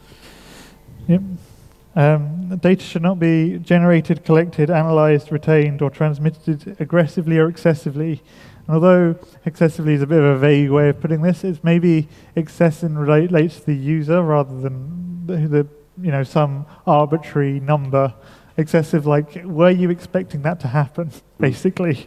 Yep. Um, data should not be generated, collected, analyzed, retained, or transmitted aggressively or excessively. And although excessively is a bit of a vague way of putting this, it's maybe excess in relate, relates to the user rather than the, the you know, some arbitrary number. Excessive, like, were you expecting that to happen, basically?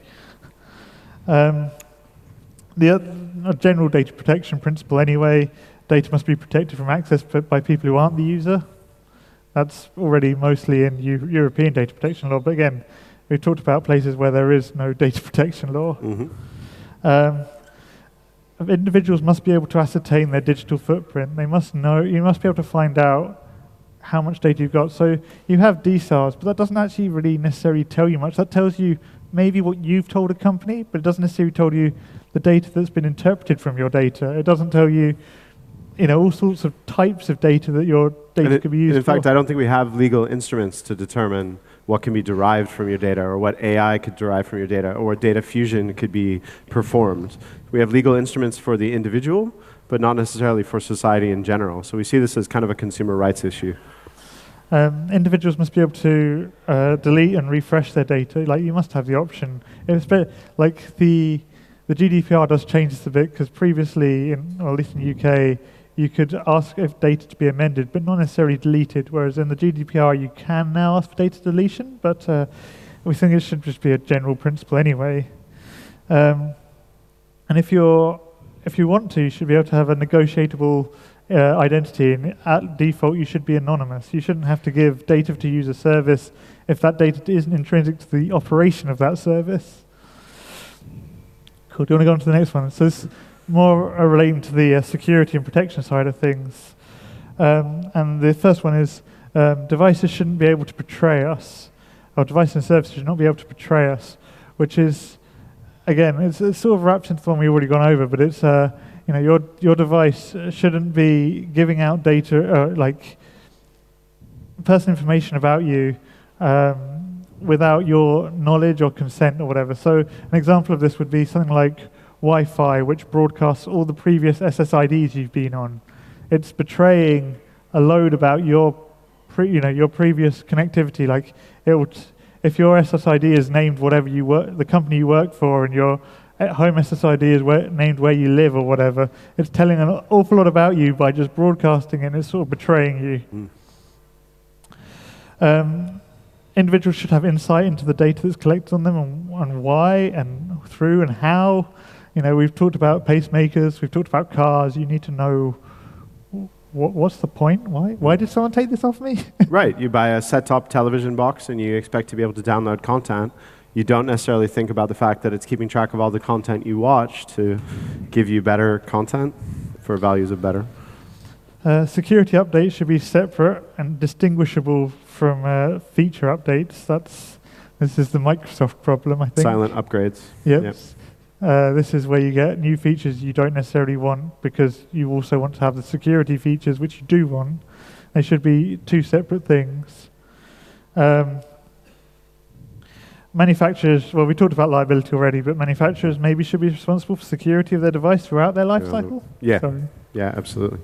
Um, the uh, general data protection principle anyway, data must be protected from access by people who aren't the user. That's already mostly in U European data protection law, but again, we've talked about places where there is no data protection law. Mm-hmm. um, individuals must be able to ascertain their digital footprint. They must know, you must be able to find out how much data you've got. So you have D SARs, but that doesn't actually really necessarily tell you much. That tells you maybe what you've told a company, but it doesn't necessarily tell you the data that's been interpreted from your data. It doesn't tell you, you know, all sorts of types of data that your data it, could be used in for. In fact, I don't think we have legal instruments to determine what can be derived from your data, or what A I could derive from your data, or what data fusion could be performed. We have legal instruments for the individual, but not necessarily for society in general. So we see this as kind of a consumer rights issue. Um, individuals must be able to uh, delete and refresh their data. Like, you must have the option. It's bit, like the the G D P R does change this a bit, because previously, in, or at least in the U K, you could ask if data to be amended, but not necessarily deleted, whereas in the G D P R you can now ask for data deletion, but uh, we think it should just be a general principle anyway. Um, and if you're, if you want to, you should be able to have a negotiable uh, identity, and at default you should be anonymous. You shouldn't have to give data to use a service if that data isn't intrinsic to the operation of that service. Cool, do you want to go on to the next one? So this is more uh, relating to the uh, security and protection side of things. Um, and the first one is um, devices shouldn't be able to betray us, or devices and services should not be able to betray us, which is, again, it's, it's sort of wrapped into the one we've already gone over, but it's, uh, you know, your, your device shouldn't be giving out data, uh, like personal information about you, um, without your knowledge or consent or whatever. So an example of this would be something like Wi-Fi, which broadcasts all the previous S S I Ds you've been on. It's betraying a load about your, pre, you know, your previous connectivity. Like it would, if your S S I D is named whatever you work, the company you work for, and your home S S I D is where, named where you live or whatever, it's telling an awful lot about you by just broadcasting it, and it's sort of betraying you. Mm. Um, individuals should have insight into the data that's collected on them, and, and why, and through, and how. You know, we've talked about pacemakers, we've talked about cars. You need to know what, what's the point? Why? Why did someone take this off me? Right. You buy a set-top television box and you expect to be able to download content. You don't necessarily think about the fact that it's keeping track of all the content you watch to give you better content for values of better. Uh, security updates should be separate and distinguishable from uh, feature updates. That's this is the Microsoft problem, I think. Silent upgrades. Yep. Yep. Uh, this is where you get new features you don't necessarily want, because you also want to have the security features which you do want. They should be two separate things. Um, manufacturers, well, we talked about liability already, but manufacturers maybe should be responsible for security of their device throughout their life cycle. Yeah, Sorry. yeah, absolutely.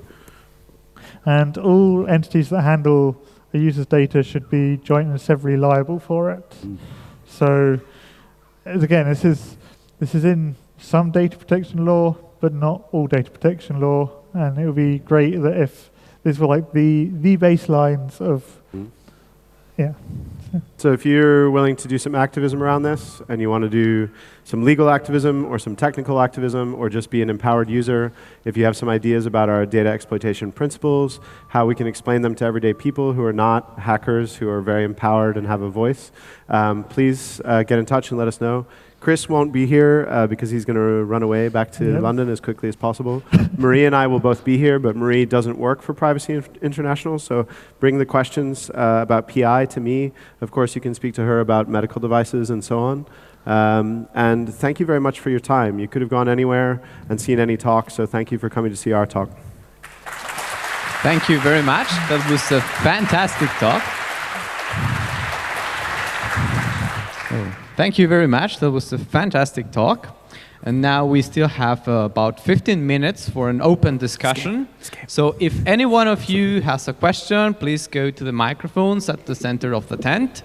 And all entities that handle a user's data should be jointly and severally liable for it. Mm. So, again, this is This is in some data protection law, but not all data protection law. And it would be great that if these were like the, the baselines of, mm. yeah. So if you're willing to do some activism around this, and you want to do some legal activism or some technical activism, or just be an empowered user, if you have some ideas about our data exploitation principles, how we can explain them to everyday people who are not hackers, who are very empowered and have a voice, um, please uh, get in touch and let us know. Chris won't be here uh, because he's going to run away back to yep. London as quickly as possible. Marie and I will both be here, but Marie doesn't work for Privacy International, so bring the questions uh, about P I to me. Of course, you can speak to her about medical devices and so on. Um, and thank you very much for your time. You could have gone anywhere and seen any talk, so thank you for coming to see our talk. Thank you very much. That was a fantastic talk. Oh. Thank you very much. That was a fantastic talk. And now we still have uh, about fifteen minutes for an open discussion. Escape. Escape. So if any one of you has a question, please go to the microphones at the center of the tent.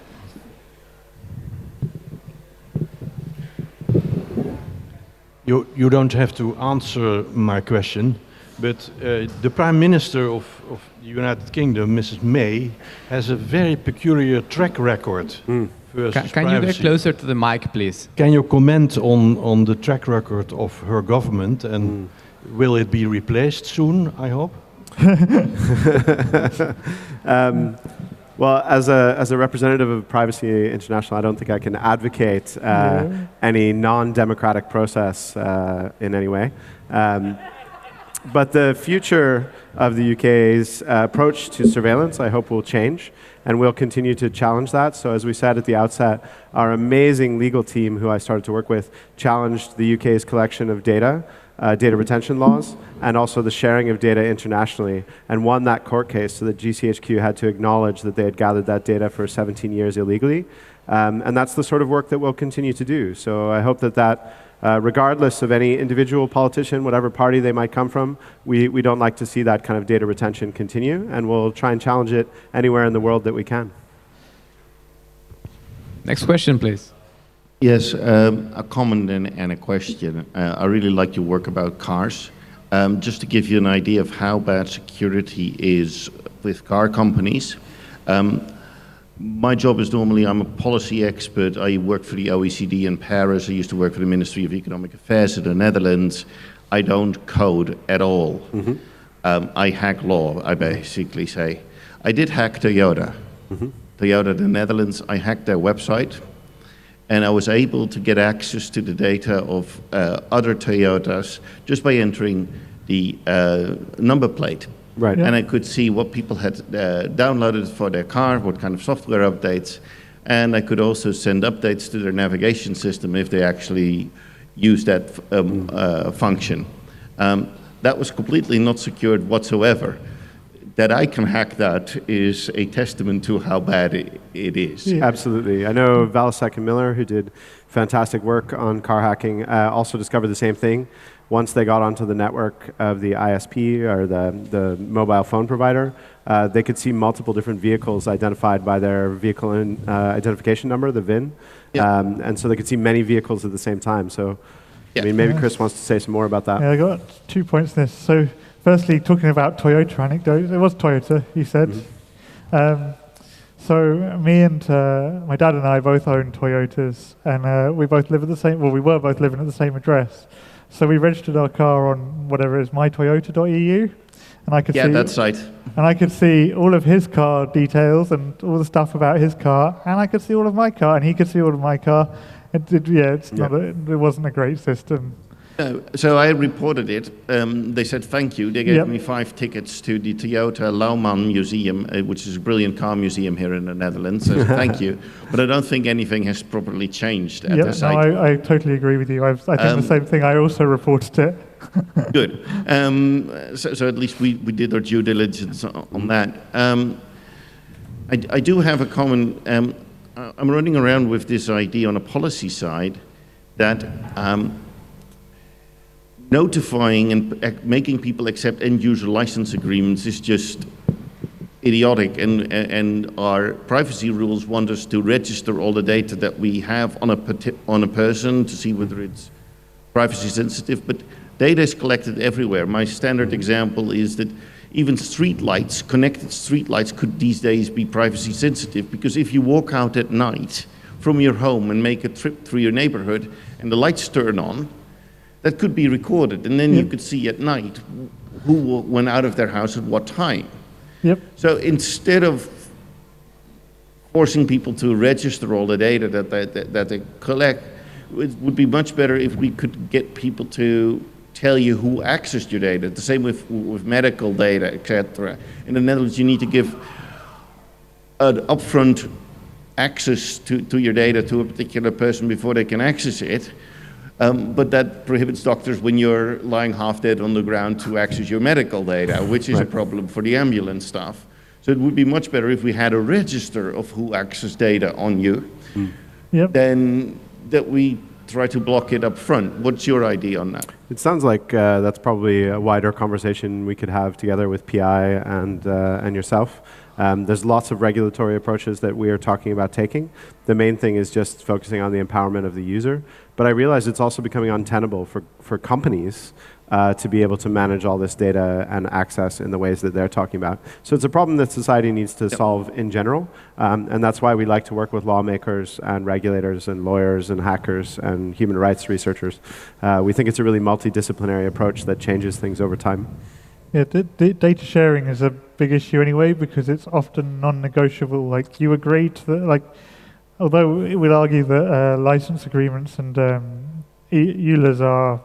You, you don't have to answer my question, but uh, the Prime Minister of, of the United Kingdom, Missus May, has a very peculiar track record. Mm. Can, can you get closer to the mic, please? Can you comment on, on the track record of her government, and mm. will it be replaced soon, I hope? um, well, as a, as a representative of Privacy International, I don't think I can advocate uh, yeah. any non-democratic process uh, in any way. Um, but the future of the U K's uh, approach to surveillance, I hope, will change. And we'll continue to challenge that. So as we said at the outset, our amazing legal team, who I started to work with, challenged the U K's collection of data, uh, data retention laws, and also the sharing of data internationally, and won that court case so that G C H Q had to acknowledge that they had gathered that data for seventeen years illegally. Um, and that's the sort of work that we'll continue to do. So I hope that that Uh, regardless of any individual politician, whatever party they might come from, we, we don't like to see that kind of data retention continue, and we'll try and challenge it anywhere in the world that we can. Next question, please. Yes, um, a comment and, and a question. Uh, I really like your work about cars. Um, just to give you an idea of how bad security is with car companies, um, my job is normally, I'm a policy expert. I work for the O E C D in Paris. I used to work for the Ministry of Economic Affairs in the Netherlands. I don't code at all. Mm-hmm. um, I hack law, I basically say. I did hack Toyota. Mm-hmm. Toyota, the Netherlands, I hacked their website. And I was able to get access to the data of uh, other Toyotas just by entering the uh, number plate. Right. Yeah. And I could see what people had uh, downloaded for their car, what kind of software updates, and I could also send updates to their navigation system if they actually use that um, uh, function. Um, that was completely not secured whatsoever. That I can hack that is a testament to how bad it, it is. Yeah. Absolutely. I know Valasek and Miller, who did fantastic work on car hacking, uh, also discovered the same thing. Once they got onto the network of the I S P, or the, the mobile phone provider, uh, they could see multiple different vehicles identified by their vehicle in, uh, identification number, the V I N. Yep. Um, and so they could see many vehicles at the same time. So, Yeah. I mean, maybe Yeah. Chris wants to say some more about that. Yeah, I got two points in this. So, firstly, talking about Toyota anecdotes, it was Toyota, you said. Mm-hmm. um, so, me and uh, my dad and I both own Toyotas, and uh, we both live at the same, well, we were both living at the same address. So, we registered our car on whatever it is, my toyota dot e u, and I could Yeah, see, that's right. and I could see all of his car details and all the stuff about his car, and I could see all of my car, and he could see all of my car. It did, yeah, it's Yeah. not a, it wasn't a great system. No, so I reported it. Um, they said thank you. They gave Yep. me five tickets to the Toyota Lauman Museum, uh, which is a brilliant car museum here in the Netherlands. So thank you. But I don't think anything has properly changed at Yeah, the no, site. I, I totally agree with you. I've, I think Um, the same thing. I also reported it. Good. Um, so, so at least we, we did our due diligence on, on that. Um, I, I do have a common. Um, I'm running around with this idea on a policy side that um, notifying and ac- making people accept end-user license agreements is just idiotic, and, and our privacy rules want us to register all the data that we have on a, parti- on a person to see whether it's privacy sensitive, but data is collected everywhere. My standard example is that even street lights, connected street lights, could these days be privacy sensitive, because if you walk out at night from your home and make a trip through your neighborhood and the lights turn on, that could be recorded, and then Yep. you could see at night who wa- went out of their house at what time. Yep. So instead of forcing people to register all the data that they, that, that they collect, it would be much better if we could get people to tell you who accessed your data. The same with, with medical data, et cetera. In the Netherlands, you need to give an upfront access to, to your data to a particular person before they can access it. Um, but that prohibits doctors, when you're lying half dead on the ground, to access your medical data, which is Right. a problem for the ambulance staff. So it would be much better if we had a register of who accessed data on you, Yep. than that we try to block it up front. What's your idea on that? It sounds like uh, that's probably a wider conversation we could have together with P I and, uh, and yourself. Um, there's lots of regulatory approaches that we are talking about taking. The main thing is just focusing on the empowerment of the user. But I realize it's also becoming untenable for, for companies uh, to be able to manage all this data and access in the ways that they're talking about. So it's a problem that society needs to Yep. solve in general. Um, and that's why we like to work with lawmakers and regulators and lawyers and hackers and human rights researchers. Uh, we think it's a really multidisciplinary approach that changes things over time. Yeah, d- d- data sharing is a big issue anyway, because it's often non-negotiable. Like, you agree to the, like, although it would argue that uh, license agreements and um, E U L As are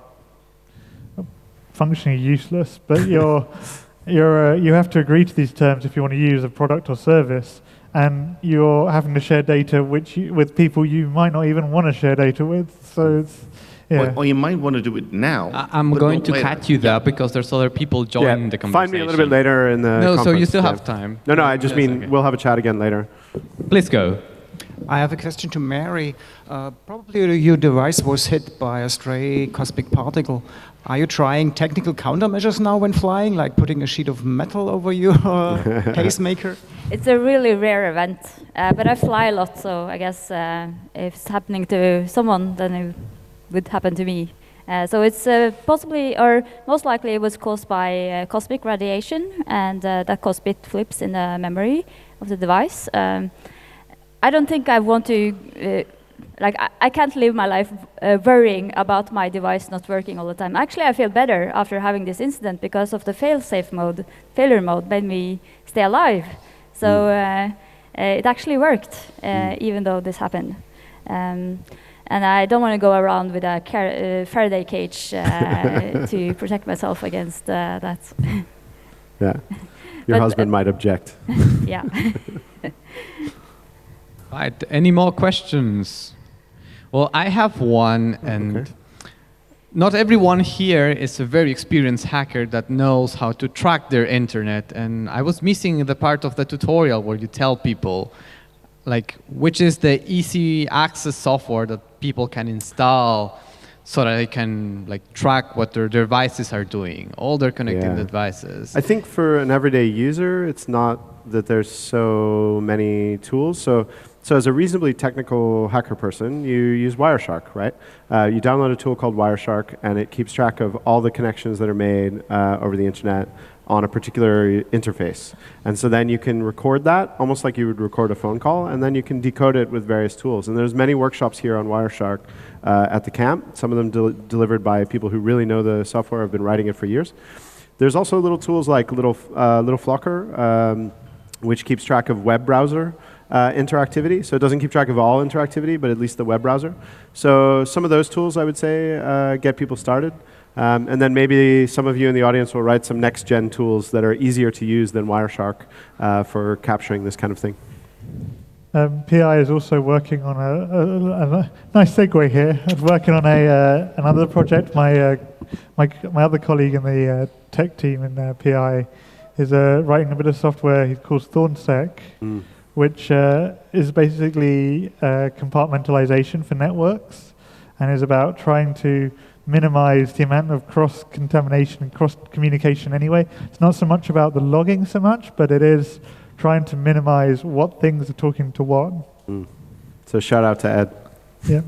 functionally useless, but you're you're uh, you have to agree to these terms if you want to use a product or service, and you're having to share data which you, with people you might not even want to share data with. So it's yeah. Or, or you might want to do it now. I- I'm but going not to later. cut you there because there's other people joining yeah, the conversation. find me a little bit later in the No, so you conference, still yeah. have time. No, no, I just Yes, mean okay. we'll have a chat again later. Please go. I have a question to Mary. Uh, probably your device was hit by a stray cosmic particle. Are you trying technical countermeasures now when flying, like putting a sheet of metal over your uh, pacemaker? It's a really rare event, uh, but I fly a lot, so I guess uh, if it's happening to someone, then it would happen to me. Uh, so it's uh, possibly, or most likely it was caused by uh, cosmic radiation, and uh, that caused bit flips in the memory of the device. Um, I don't think I want to, uh, like, I, I can't live my life uh, worrying about my device not working all the time. Actually, I feel better after having this incident because of the fail-safe mode. Failure mode made me stay alive. So uh, uh, it actually worked, uh, mm. even though this happened. Um, And I don't want to go around with a car uh, Faraday cage uh, to protect myself against uh, that. Yeah, your but, husband uh, might object. Yeah. Right, any more questions? Well, I have one, and okay. Not everyone here is a very experienced hacker that knows how to track their internet, and I was missing the part of the tutorial where you tell people like which is the easy access software that people can install so that they can like track what their devices are doing, all their connected Yeah. devices. I think for an everyday user, it's not that there's so many tools. So, so as a reasonably technical hacker person, you use Wireshark, right? Uh, you download a tool called Wireshark, and it keeps track of all the connections that are made uh, over the internet on a particular interface. And so then you can record that, almost like you would record a phone call, and then you can decode it with various tools. And there's many workshops here on Wireshark uh, at the camp, some of them del delivered by people who really know the software, have been writing it for years. There's also little tools like Little, uh, Little Flocker, um, which keeps track of web browser uh, interactivity. So it doesn't keep track of all interactivity, but at least the web browser. So some of those tools, I would say, uh, get people started. Um, and then maybe some of you in the audience will write some next-gen tools that are easier to use than Wireshark uh, for capturing this kind of thing. Um, P I is also working on a, a, a nice segue here. It's working on a uh, another project. My uh, my my other colleague in the uh, tech team in uh, P I is uh, writing a bit of software he calls ThornSec, mm. which uh, is basically uh, compartmentalization for networks, and is about trying to minimize the amount of cross-contamination and cross-communication anyway. It's not so much about the logging so much, but it is trying to minimize what things are talking to what. Mm. So shout out to Ed. Yeah.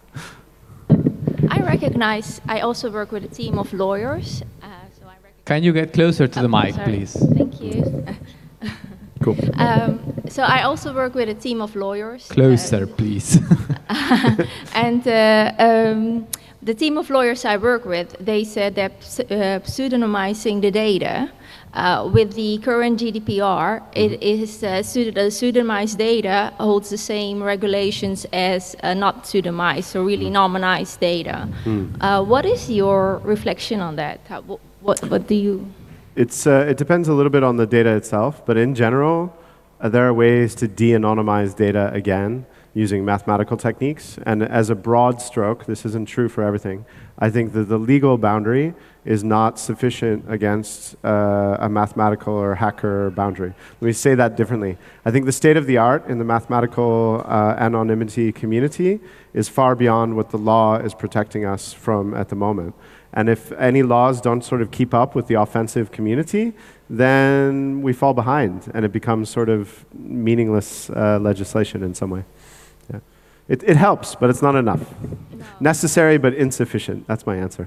I recognize, I also work with a team of lawyers. Uh, so I Can you get closer to the oh, mic, sorry. please? Thank you. Cool. Um, so I also work with a team of lawyers. Closer, uh, please. and uh, um, the team of lawyers I work with, they said that uh, pseudonymizing the data uh, with the current G D P R, it is uh, pseud uh, pseudonymized data holds the same regulations as uh, not pseudonymized, so really nominalized data. Mm. Uh, what is your reflection on that? How, what, what do you? It's, uh, it depends a little bit on the data itself, but in general, uh, there are ways to de-anonymize data again using mathematical techniques. And as a broad stroke, this isn't true for everything, I think that the legal boundary is not sufficient against uh, a mathematical or hacker boundary. Let me say that differently. I think the state of the art in the mathematical uh, anonymity community is far beyond what the law is protecting us from at the moment. And if any laws don't sort of keep up with the offensive community, then we fall behind and it becomes sort of meaningless uh, legislation in some way. Yeah. It, it helps, but it's not enough. No. Necessary, but insufficient. That's my answer.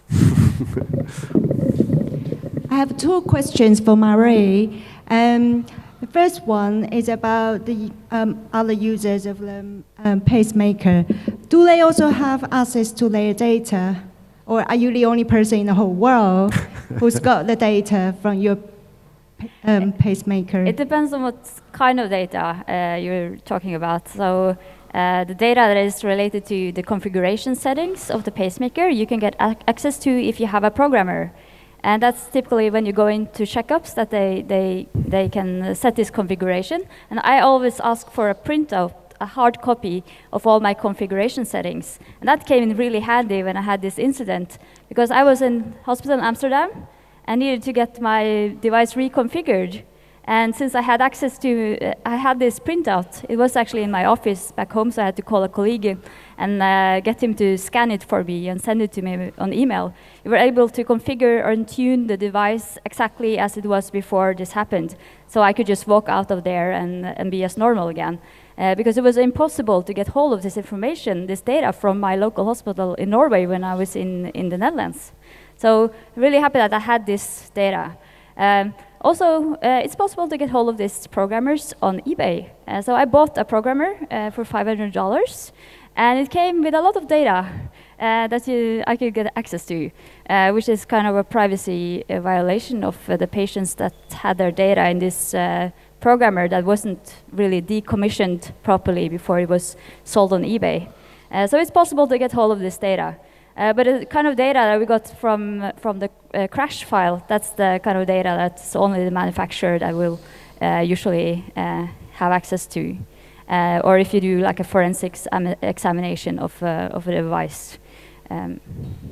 I have two questions for Marie. Um, the first one is about the um, other users of the um, pacemaker. Do they also have access to their data? Or are you the only person in the whole world who's got the data from your um, pacemaker? It depends on what kind of data uh, you're talking about. So uh, the data that is related to the configuration settings of the pacemaker, you can get ac access to if you have a programmer. And that's typically when you go into checkups that they, they, they can set this configuration. And I always ask for a printout, a hard copy of all my configuration settings. And that came in really handy when I had this incident, because I was in hospital in Amsterdam and needed to get my device reconfigured. And since I had access to, uh, I had this printout. It was actually in my office back home, so I had to call a colleague and uh, get him to scan it for me and send it to me on email. We were able to configure or tune the device exactly as it was before this happened. So I could just walk out of there and, and be as normal again. Uh, because it was impossible to get hold of this information, this data from my local hospital in Norway when I was in, in the Netherlands. So really happy that I had this data. Um, also, uh, it's possible to get hold of these programmers on eBay. Uh, so I bought a programmer uh, for five hundred dollars, and it came with a lot of data uh, that you, I could get access to, uh, which is kind of a privacy uh, violation of uh, the patients that had their data in this uh, programmer that wasn't really decommissioned properly before it was sold on eBay. Uh, so it's possible to get hold of this data. Uh, but the kind of data that we got from, uh, from the uh, crash file, that's the kind of data that's only the manufacturer that will uh, usually uh, have access to. Uh, or if you do like a forensics examination of, uh, of a device. Um.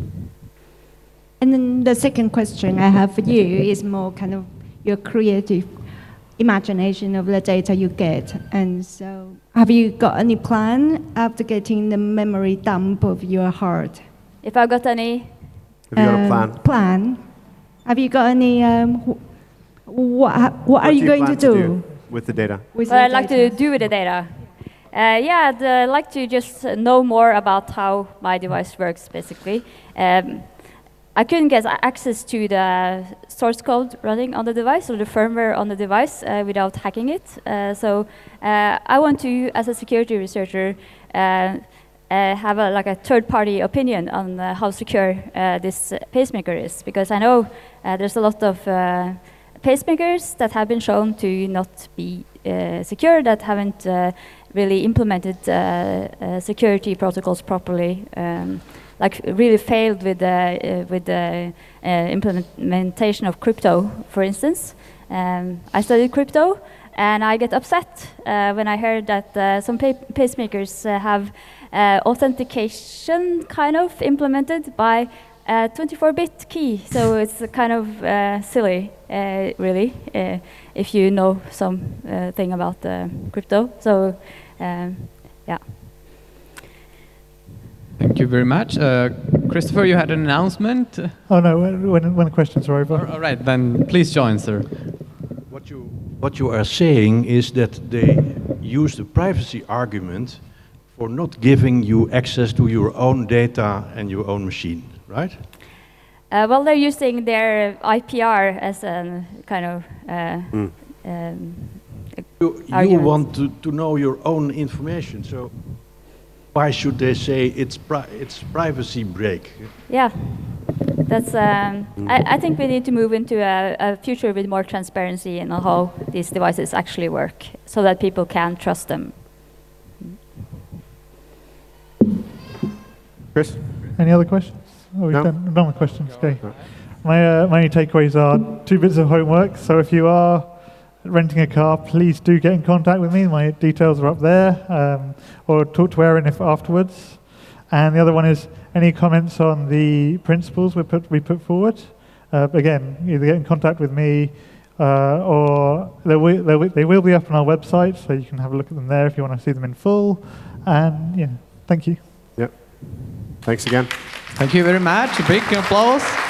And then the second question I have for you is more kind of your creative imagination of the data you get. And so have you got any plan after getting the memory dump of your heart? If I've got any? Have you got a um, plan? Plan. Have you got any, um, wh what, what are do you going to do? to do with the data? With What the I'd like data? to do with the data? Uh, yeah, I'd uh, like to just know more about how my device works, basically. Um, I couldn't get access to the source code running on the device or the firmware on the device uh, without hacking it. Uh, so uh, I want to, as a security researcher, uh, uh, have a, like a third-party opinion on uh, how secure uh, this uh, pacemaker is, because I know uh, there's a lot of uh, pacemakers that have been shown to not be uh, secure, that haven't uh, really implemented uh, uh, security protocols properly. Um, like really failed with the uh, with the uh, implementation of crypto, for instance. Um, I studied crypto, and I get upset uh, when I heard that uh, some pa pacemakers uh, have uh, authentication kind of implemented by a twenty-four bit key. So it's kind of uh, silly, uh, really, uh, if you know some uh, thing about uh, crypto. So, um, yeah. Thank you very much. Uh, Christopher, you had an announcement? Oh no, when, when the questions are over. All right, then please join, sir. What you, what you are saying is that they use the privacy argument for not giving you access to your own data and your own machine, right? Uh, well, they're using their I P R as a kind of uh, mm. um, You, you want to, to know your own information, so why should they say it's pri it's privacy break? Yeah, that's. Um, I, I think we need to move into a, a future with more transparency in how these devices actually work, so that people can trust them. Chris? Any other questions? Oh, we've No? done, done with questions. Okay. My, uh, my only takeaways are two bits of homework. So if you are renting a car, please do get in contact with me. My details are up there, um, or talk to Erin if afterwards. And the other one is any comments on the principles we put we put forward. Uh, again, either get in contact with me, uh, or they will, they will they will be up on our website, so you can have a look at them there if you want to see them in full. And yeah, thank you. Yep. Thanks again. Thank you very much. A big applause.